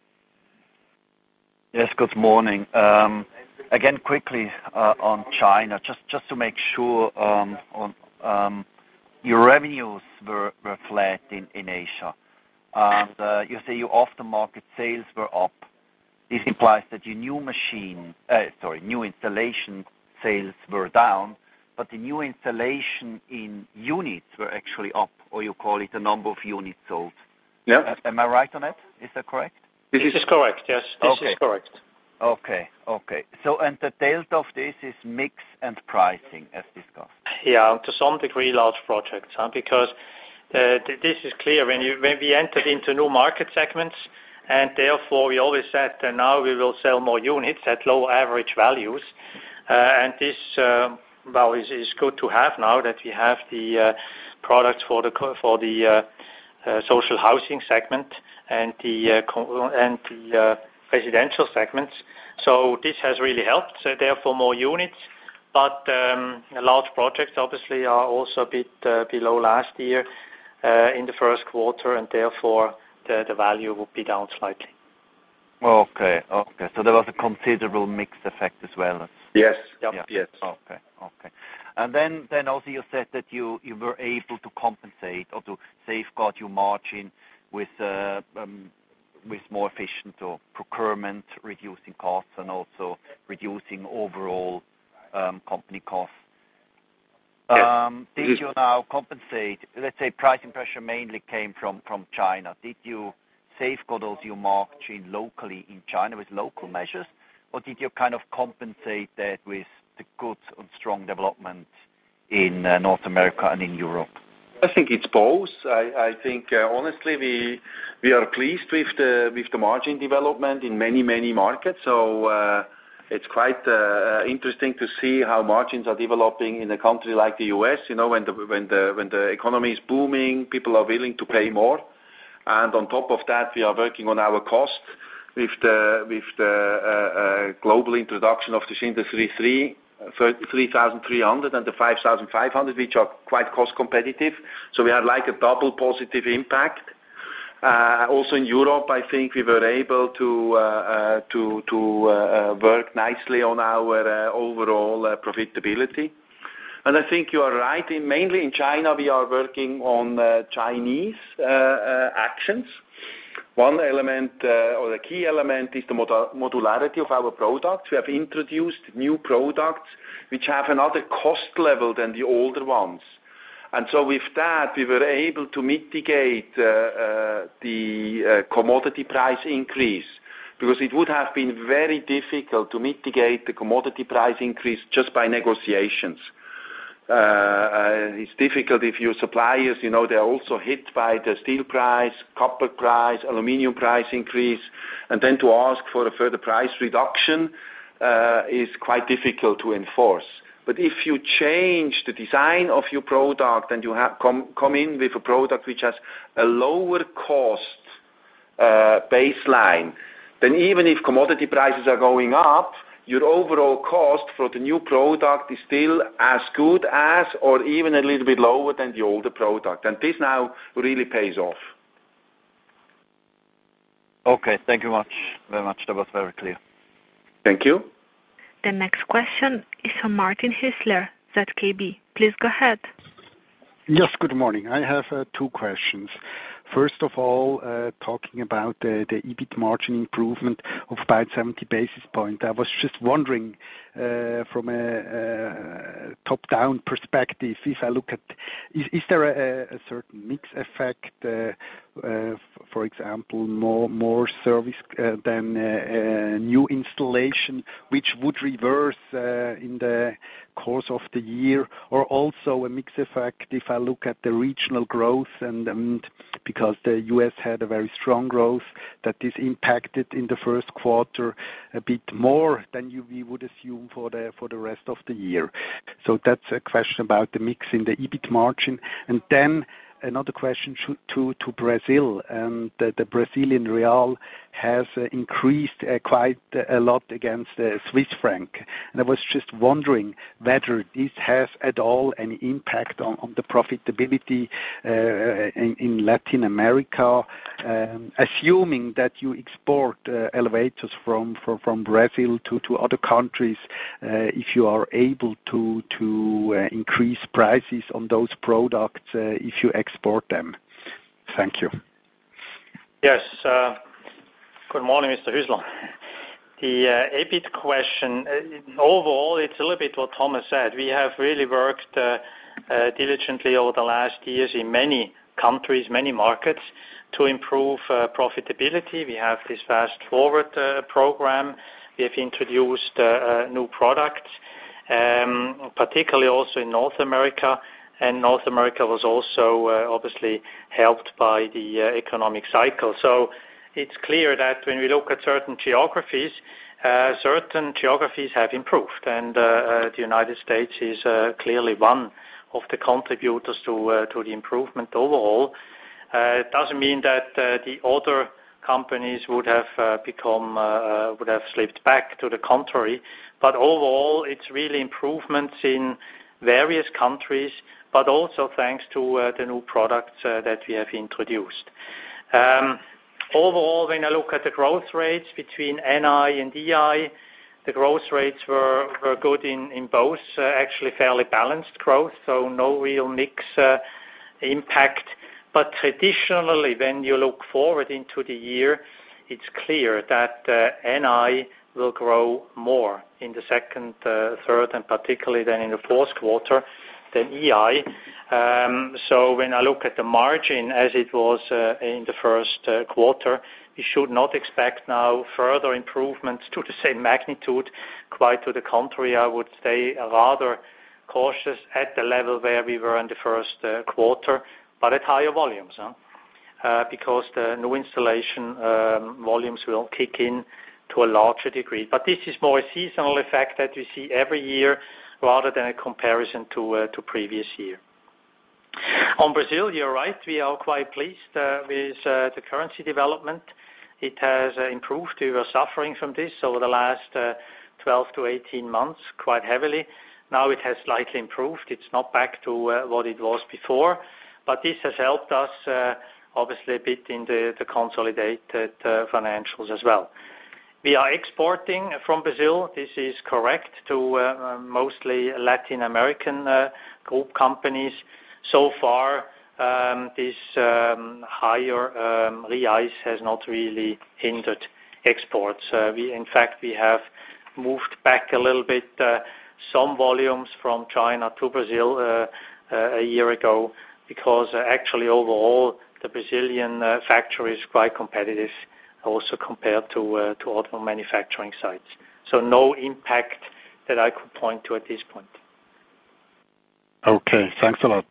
Speaker 9: Yes, good morning. Again, quickly on China, just to make sure on your revenues were flat in Asia. And you say your aftermarket sales were up. This implies that your new installation sales were down, but the new installation in units were actually up, or you call it the number of units sold.
Speaker 2: Yeah.
Speaker 9: Am I right on that? Is that correct?
Speaker 3: This is correct, yes. This is correct.
Speaker 9: Okay. So, and the delta of this is mix and pricing, as discussed.
Speaker 3: Yeah, to some degree, large projects, because this is clear when we entered into new market segments, and therefore we always said that now we will sell more units at low average values, and this is good to have now that we have the products for the social housing segment and the residential segments. So this has really helped. So therefore more units, but large projects obviously are also a bit below last year in the first quarter, and therefore the value will be down slightly.
Speaker 9: Okay. So there was a considerable mix effect as well.
Speaker 2: Yes.
Speaker 3: Yep.
Speaker 2: Yeah. Yes.
Speaker 9: Okay. And then also you said that you were able to compensate or to safeguard your margin with more efficient or procurement, reducing costs, and also reducing overall company costs.
Speaker 2: Yes.
Speaker 9: Did you now compensate? Let's say pricing pressure mainly came from China. Did you safeguard also your margin locally in China with local measures, or did you kind of compensate that with the good and strong development in North America and in Europe?
Speaker 2: I think it's both. I think honestly we are pleased with the margin development in many markets. So it's quite interesting to see how margins are developing in a country like the US. When the economy is booming, people are willing to pay more. And on top of that, we are working on our cost with the global introduction of the Schindler 3300 and the 5500, which are quite cost competitive. So we had like a double positive impact. Also in Europe, I think we were able to work nicely on our overall profitability. And I think you are right. Mainly in China, we are working on Chinese actions. One element, or the key element, is the modularity of our products. We have introduced new products which have another cost level than the older ones. And so with that, we were able to mitigate the commodity price increase, because it would have been very difficult to mitigate the commodity price increase just by negotiations. It's difficult if your suppliers, they're also hit by the steel price, copper price, aluminium price increase, and then to ask for a further price reduction is quite difficult to enforce. But if you change the design of your product and you come in with a product which has a lower cost baseline, then even if commodity prices are going up, your overall cost for the new product is still as good as, or even a little bit lower than the older product. And this now really pays off.
Speaker 9: Okay, thank you very much. That was very clear.
Speaker 2: Thank you.
Speaker 1: The next question is from Martin Hüsler, ZKB. Please go ahead.
Speaker 10: Yes, good morning. I have two questions. First of all, talking about the EBIT margin improvement of about 70 basis points. I was just wondering, from a top-down perspective, if I look at, is there a certain mix effect, for example, more service than new installation, which would reverse in the course of the year, or also a mix effect if I look at the regional growth, and because the U.S. had a very strong growth, that is impacted in the first quarter a bit more than we would assume for the rest of the year. So that's a question about the mix in the EBIT margin. And then another question to Brazil, and the Brazilian real has increased quite a lot against the Swiss franc. And I was just wondering whether this has at all any impact on the profitability in Latin America, assuming that you export elevators from Brazil to other countries, if you are able to increase prices on those products if you export them. Thank you.
Speaker 3: Yes. Good morning, Mr. Hüsler. The EBIT question, overall, it's a little bit what Thomas said. We have really worked diligently over the last years in many countries, many markets, to improve profitability. We have this Fast Forward program. We have introduced new products, particularly also in North America. And North America was also obviously helped by the economic cycle. So it's clear that when we look at certain geographies have improved, and the United States is clearly one of the contributors to the improvement overall. It doesn't mean that the other companies would have slipped back. To the contrary, but overall, it's really improvements in various countries, but also thanks to the new products that we have introduced. Overall, when I look at the growth rates between NI and EI, the growth rates were good in both, actually fairly balanced growth, so no real mix impact. But traditionally, when you look forward into the year, it's clear that NI will grow more in the second, third, and particularly then in the fourth quarter than EI. So when I look at the margin as it was in the first quarter, we should not expect now further improvements to the same magnitude. Quite to the contrary, I would stay rather cautious at the level where we were in the first quarter, but at higher volumes, because the new installation volumes will kick in to a larger degree. But this is more a seasonal effect that we see every year rather than a comparison to previous year. On Brazil, you're right, we are quite pleased with the currency development. It has improved. We were suffering from this over the last 12 to 18 months quite heavily. Now it has slightly improved. It's not back to what it was before, but this has helped us obviously a bit in the consolidated financials as well. We are exporting from Brazil, this is correct, to mostly Latin American group companies. So far, this higher reais has not really hindered exports. In fact, we have moved back a little bit some volumes from China to Brazil a year ago, because actually overall the Brazilian factory is quite competitive, also compared to other manufacturing sites. So no impact that I could point to at this point.
Speaker 10: Okay, thanks a lot.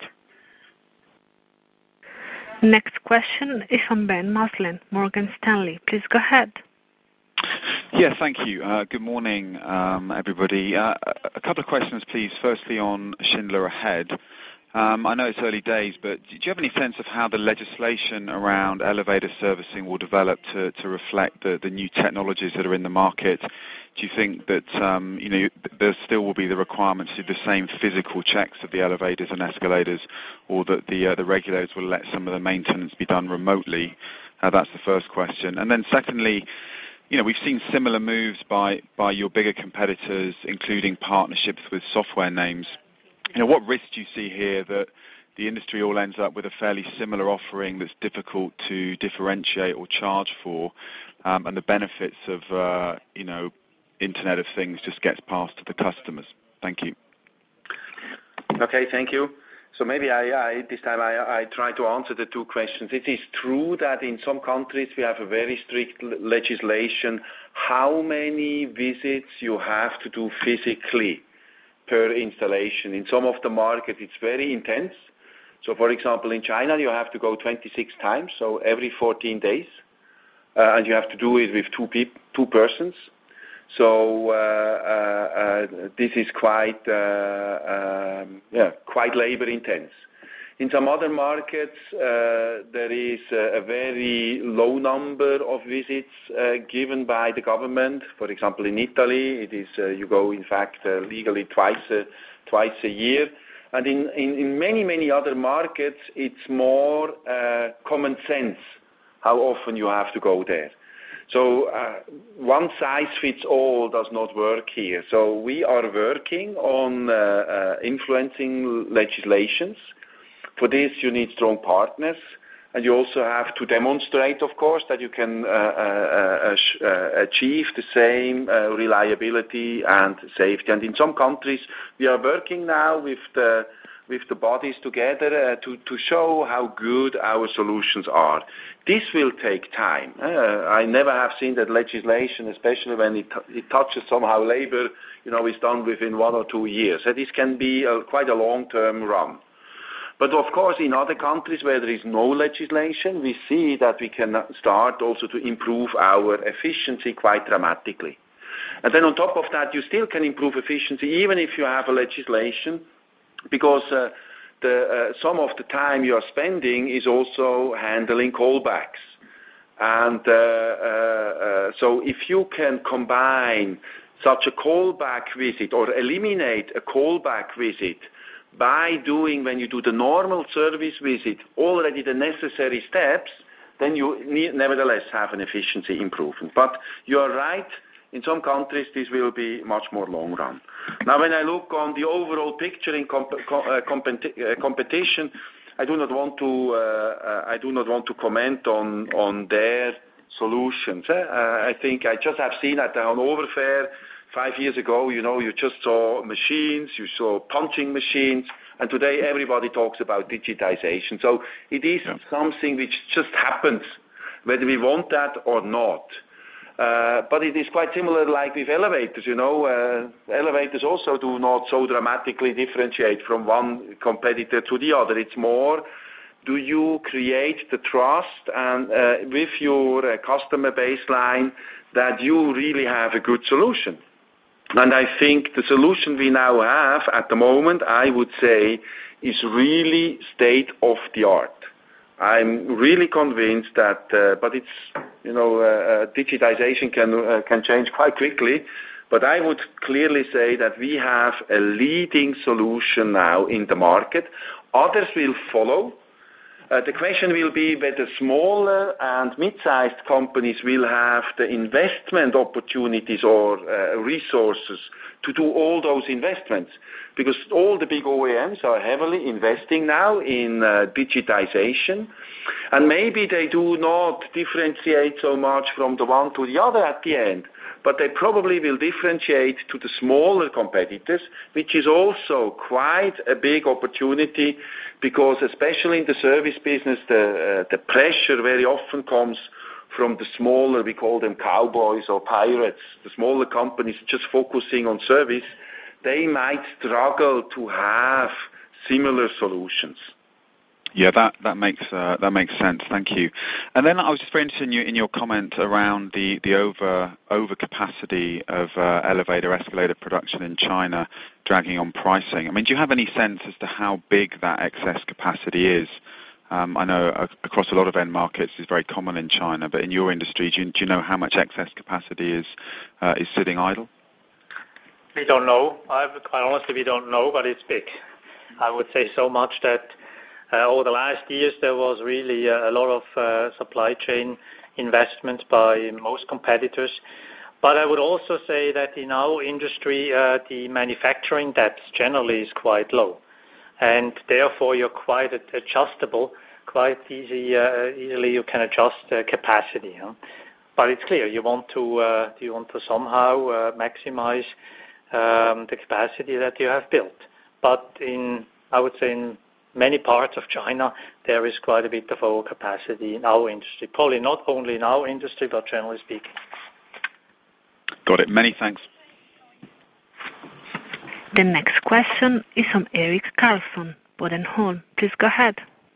Speaker 1: Next question is from Ben Maslen, Morgan Stanley. Please go ahead.
Speaker 11: Yes, thank you. Good morning, everybody. A couple of questions, please. Firstly, on Schindler Ahead. I know it's early days, but do you have any sense of how the legislation around elevator servicing will develop to reflect the new technologies that are in the market? Do you think that there still will be the requirements to do the same physical checks of the elevators and escalators, or that the regulators will let some of the maintenance be done remotely? That's the first question. And then secondly, we've seen similar moves by your bigger competitors, including partnerships with software names. What risk do you see here that the industry all ends up with a fairly similar offering that's difficult to differentiate or charge for, and the benefits of Internet of Things just gets passed to the customers? Thank you.
Speaker 2: Okay, thank you. So maybe this time I try to answer the two questions. It is true that in some countries we have a very strict legislation how many visits you have to do physically per installation. In some of the markets it's very intense. So for example, in China you have to go 26 times, so every 14 days, and you have to do it with two persons. So this is quite labor intense. In some other markets, there is a very low number of visits given by the government. For example, in Italy, it is you go in fact legally twice a year, and in many other markets, it's more common sense how often you have to go there. So one size fits all does not work here. So we are working on influencing legislations. For this, you need strong partners, and you also have to demonstrate, of course, that you can achieve the same reliability and safety. And in some countries, we are working now with the bodies together to show how good our solutions are. This will take time. I never have seen that legislation, especially when it touches somehow labor, is done within 1 or 2 years. So this can be quite a long-term run. But of course, in other countries where there is no legislation, we see that we can start also to improve our efficiency quite dramatically. And then on top of that, you still can improve efficiency even if you have a legislation, because some of the time you are spending is also handling callbacks. And so if you can combine such a callback visit or eliminate a callback visit by doing, when you do the normal service visit, already the necessary steps, then you nevertheless have an efficiency improvement. But you are right, in some countries this will be much more long run. Now when I look on the overall picture in competition, I do not want to comment on their solutions. I think I just have seen at the Hannover Fair 5 years ago, you just saw machines, you saw punching machines, and today everybody talks about digitization. So it is something which just happens, whether we want that or not. But it is quite similar like with elevators, elevators also do not so dramatically differentiate from one competitor to the other. It's more, do you create the trust and with your customer baseline that you really have a good solution? And I think the solution we now have at the moment, I would say, is really state of the art. I'm really convinced that, but it's, digitization can change quite quickly, but I would clearly say that we have a leading solution now in the market. Others will follow, The question will be whether smaller and mid-sized companies will have the investment opportunities or resources to do all those investments, because all the big OEMs are heavily investing now in digitization, and maybe they do not differentiate so much from the one to the other at the end, but they probably will differentiate to the smaller competitors, which is also quite a big opportunity, because especially in the service business, the pressure very often comes from the smaller, we call them cowboys or pirates, the smaller companies just focusing on service. They might struggle to have similar solutions.
Speaker 11: Yeah, that makes sense. Thank you. And then I was just very interested in your comment around the overcapacity of elevator escalator production in China dragging on pricing. I mean, do you have any sense as to how big that excess capacity is? I know across a lot of end markets it's very common in China, but in your industry, do you know how much excess capacity is sitting idle?
Speaker 3: We don't know. Quite honestly, we don't know, but it's big. I would say so much that over the last years there was really a lot of supply chain investment by most competitors. But I would also say that in our industry, the manufacturing depth generally is quite low, and therefore you're quite adjustable, quite easily you can adjust capacity. But it's clear you want to somehow maximize the capacity that you have built. But I would say in many parts of China, there is quite a bit of overcapacity in our industry. Probably not only in our industry, but generally speaking.
Speaker 11: Got it. Many thanks.
Speaker 1: The next question is from Erik Karlsson, Bodenholm. Please go ahead.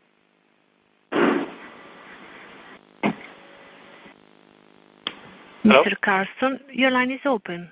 Speaker 1: Hello? Mr. Karlsson, your line is open.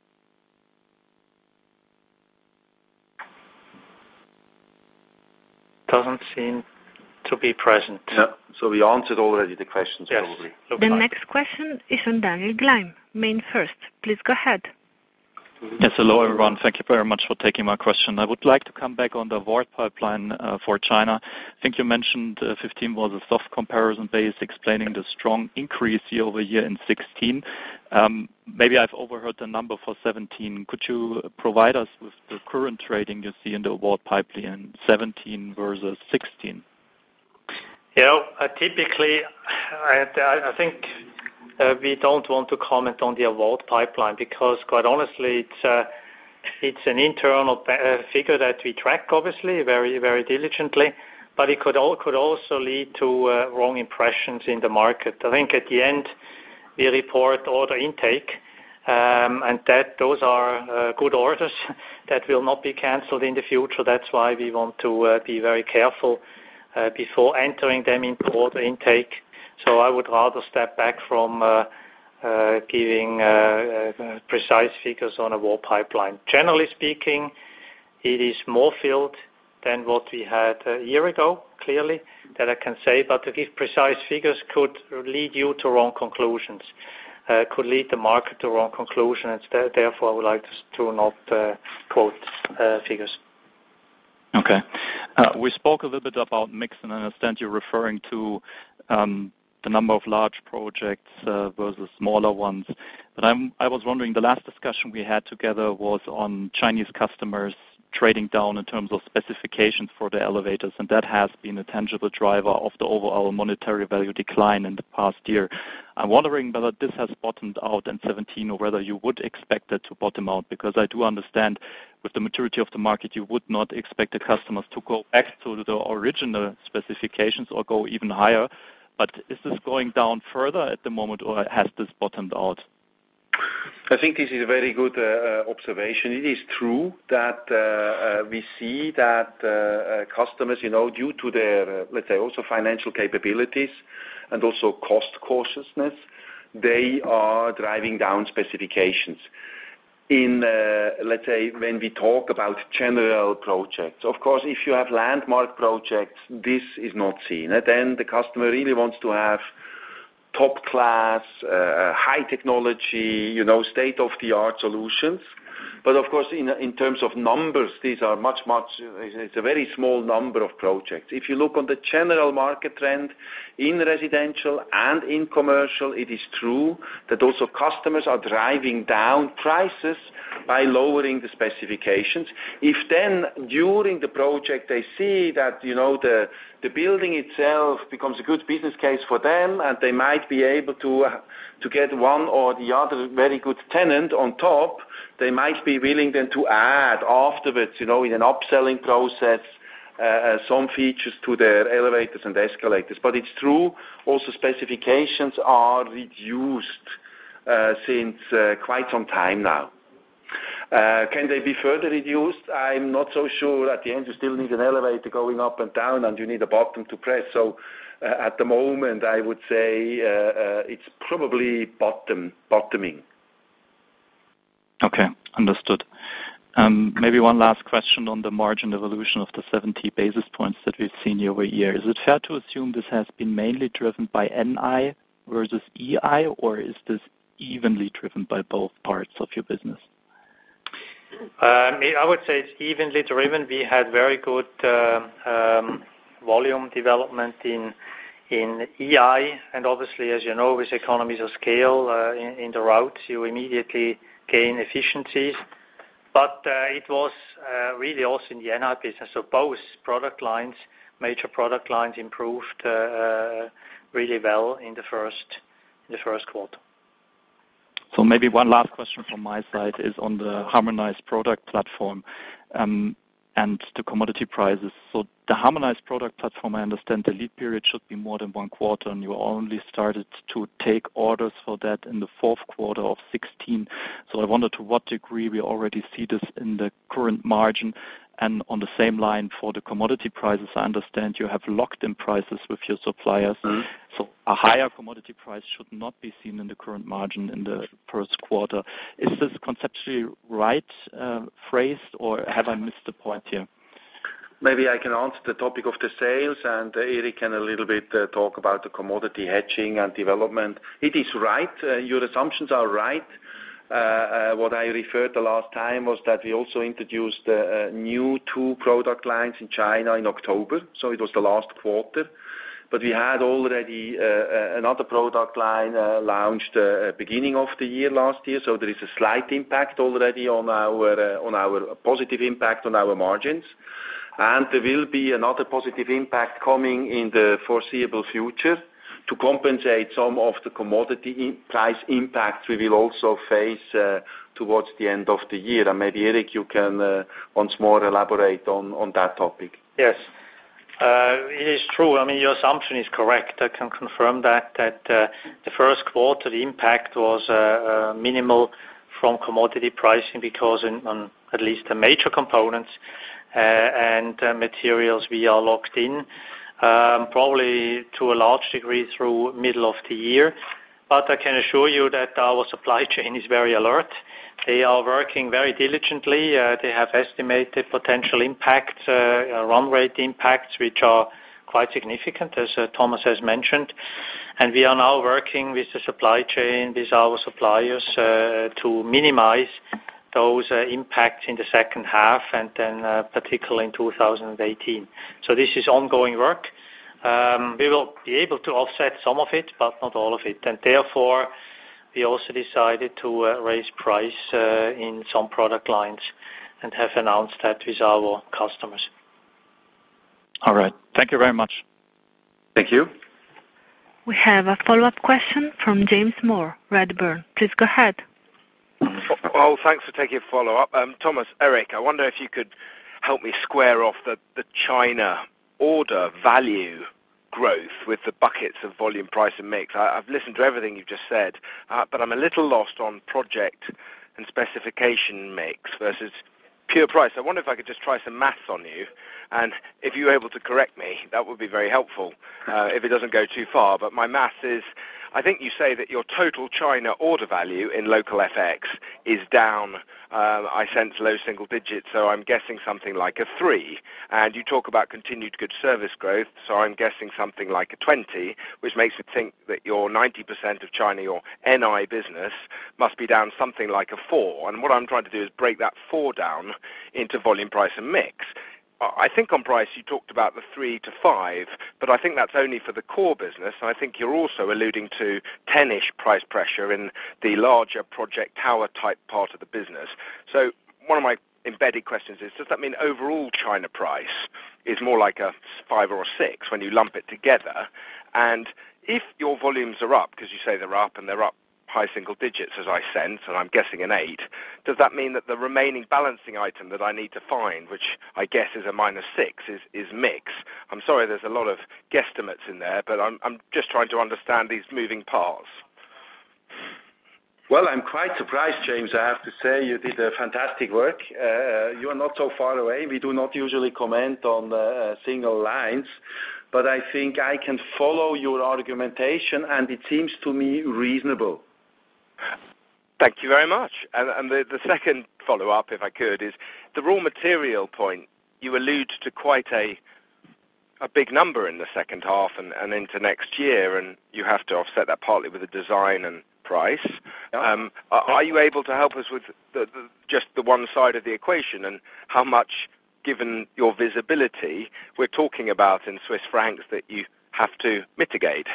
Speaker 3: Doesn't seem to be present.
Speaker 2: Yeah, so we answered already the questions,
Speaker 3: yes,
Speaker 2: probably.
Speaker 1: The next question is from Daniel Gleim, MainFirst. Please go ahead.
Speaker 12: Yes, hello everyone. Thank you very much for taking my question. I would like to come back on the award pipeline for China. I think you mentioned 15 was a soft comparison base explaining the strong increase year over year in 16. Maybe I've overheard the number for 17. Could you provide us with the current trading you see in the award pipeline in 17 versus 16?
Speaker 3: Typically, I think we don't want to comment on the award pipeline because, quite honestly, it's an internal figure that we track, obviously, very, very diligently, but it could also lead to wrong impressions in the market. I think at the end, we report order intake, and those are good orders that will not be cancelled in the future. That's why we want to be very careful before entering them into order intake. So I would rather step back from giving precise figures on a war pipeline. Generally speaking, it is more filled than what we had a year ago, clearly, that I can say, but to give precise figures could lead you to wrong conclusions, could lead the market to wrong conclusions. Therefore, I would like to not quote figures.
Speaker 12: Okay. We spoke a little bit about mix, and I understand you're referring to the number of large projects versus smaller ones. But I was wondering, the last discussion we had together was on Chinese customers trading down in terms of specifications for the elevators, and that has been a tangible driver of the overall monetary value decline in the past year. I'm wondering whether this has bottomed out in 17 or whether you would expect it to bottom out, because I do understand with the maturity of the market, you would not expect the customers to go back to the original specifications or go even higher. But is this going down further at the moment, or has this bottomed out?
Speaker 2: I think this is a very good observation. It is true that we see that customers, due to their, let's say, also financial capabilities and also cost cautiousness, they are driving down specifications. In, let's say, when we talk about general projects, of course, if you have landmark projects, this is not seen. And then the customer really wants to have top class, high technology, state-of-the-art solutions. But of course, in terms of numbers, these are much, it's a very small number of projects. If you look on the general market trend in residential and in commercial, it is true that also customers are driving down prices by lowering the specifications. If then during the project they see that, the building itself becomes a good business case for them, and they might be able to get one or the other very good tenant on top, they might be willing then to add afterwards, in an upselling process, some features to their elevators and escalators. But it's true, also specifications are reduced since quite some time now. Can they be further reduced? I'm not so sure. At the end, you still need an elevator going up and down, and you need a button to press. So at the moment, I would say it's probably bottoming.
Speaker 12: Okay, understood. Maybe one last question on the margin evolution of the 70 basis points that we've seen year over year. Is it fair to assume this has been mainly driven by NI versus EI, or is this evenly driven by both parts of your business?
Speaker 3: I would say it's evenly driven. We had very good volume development in EI, and obviously, as you know, with economies of scale in the routes, you immediately gain efficiencies. But it was really also in the NI business. So both product lines, major product lines, improved really well in the first quarter.
Speaker 12: So maybe one last question from my side is on the harmonized product platform and the commodity prices. So the harmonized product platform, I understand the lead period should be more than 1 quarter, and you only started to take orders for that in the fourth quarter of 2016. So I wonder to what degree we already see this in the current margin. And on the same line for the commodity prices, I understand you have locked in prices with your suppliers. Mm-hmm. So a higher commodity price should not be seen in the current margin in the first quarter. Is this conceptually right phrased, or have I missed the point here?
Speaker 2: Maybe I can answer the topic of the sales, and Eric can a little bit talk about the commodity hedging and development. It is right. Your assumptions are right. What I referred the last time was that we also introduced new 2 product lines in China in October, so it was the last quarter. But we had already another product line launched beginning of the year last year, so there is a slight impact already on our positive impact on our margins. And there will be another positive impact coming in the foreseeable future to compensate some of the commodity price impacts we will also face towards the end of the year. And maybe, Eric, you can once more elaborate on that topic.
Speaker 3: Yes. It is true. I mean, your assumption is correct. I can confirm that the first quarter, the impact was minimal from commodity pricing because on at least the major components and materials we are locked in. Probably to a large degree through middle of the year. But I can assure you that our supply chain is very alert. They are working very diligently. They have estimated potential impacts, run rate impacts, which are quite significant, as Thomas has mentioned. And we are now working with the supply chain, with our suppliers, to minimize those impacts in the second half and then particularly in 2018. So this is ongoing work. We will be able to offset some of it, but not all of it. And therefore, we also decided to raise price in some product lines and have announced that with our customers.
Speaker 12: All right. Thank you very much.
Speaker 2: Thank you.
Speaker 1: We have a follow-up question from James Moore, Redburn. Please go ahead.
Speaker 4: Oh, thanks for taking a follow-up. Thomas, Eric, I wonder if you could help me square off the China order value growth with the buckets of volume, price, and mix. I've listened to everything you've just said, but I'm a little lost on project and specification mix versus pure price. I wonder if I could just try some maths on you, and if you're able to correct me, that would be very helpful if it doesn't go too far. But my maths is I think you say that your total China order value in local FX is down, I sense low single digits, so I'm guessing something like a 3. And you talk about continued good service growth, so I'm guessing something like a 20, which makes me think that your 90% of China, your NI business, must be down something like a 4. And what I'm trying to do is break that 4 down into volume, price, and mix. I think on price you talked about the 3 to 5, but I think that's only for the core business. I think you're also alluding to 10-ish price pressure in the larger project tower type part of the business. So one of my embedded questions is, does that mean overall China price is more like a 5 or a 6 when you lump it together? And if your volumes are up, because you say they're up and they're up high single digits as I sense, and I'm guessing an 8, does that mean that the remaining balancing item that I need to find, which I guess is a -6, is mix? I'm sorry there's a lot of guesstimates in there, but I'm just trying to understand these moving parts.
Speaker 2: Well, I'm quite surprised, James, I have to say. You did a fantastic work. You are not so far away. We do not usually comment on single lines, but I think I can follow your argumentation, and it seems to me reasonable.
Speaker 4: Thank you very much. And the second follow-up, if I could, is the raw material point. You allude to quite a big number in the second half and into next year, and you have to offset that partly with the design and price. Yeah. Are you able to help us with just the one side of the equation, and how much, given your visibility, we're talking about in Swiss francs that you have to mitigate?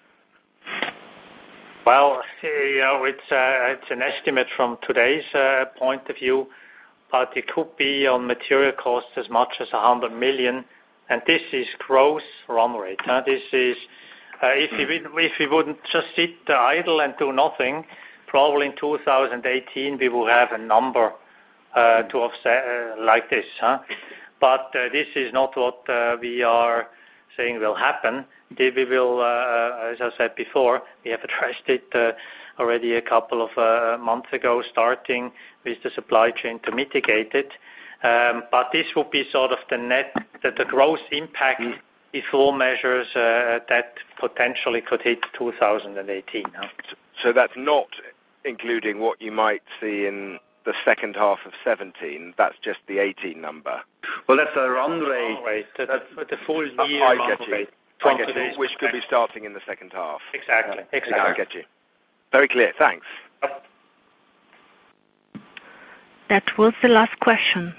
Speaker 3: Well, it's an estimate from today's point of view, but it could be on material costs as much as 100 million, and this is gross run rate. This is if we wouldn't just sit idle and do nothing, probably in 2018 we will have a number to offset like this. But this is not what we are saying will happen. We will, as I said before, we have addressed it already a couple of months ago, starting with the supply chain to mitigate it. But this will be sort of the net, the gross impact before measures that potentially could hit 2018.
Speaker 4: So that's not including what you might see in the second half of 17. That's just the 18 number.
Speaker 2: Well, that's a run rate.
Speaker 3: The full year
Speaker 4: run rate. I get you, which could be starting in the second half.
Speaker 3: Exactly.
Speaker 4: I get you. Very clear. Thanks.
Speaker 1: That was the last question.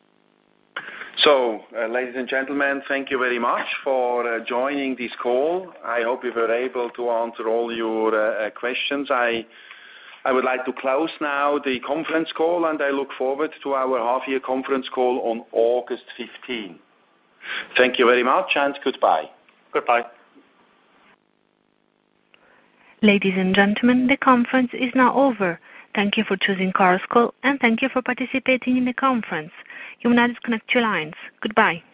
Speaker 2: So, ladies and gentlemen, thank you very much for joining this call. I hope we were able to answer all your questions. I would like to close now the conference call, and I look forward to our half-year conference call on August 15. Thank you very much, and goodbye.
Speaker 3: Goodbye.
Speaker 1: Ladies and gentlemen, the conference is now over. Thank you for choosing Chorus Call, and thank you for participating in the conference. You will now disconnect your lines. Goodbye.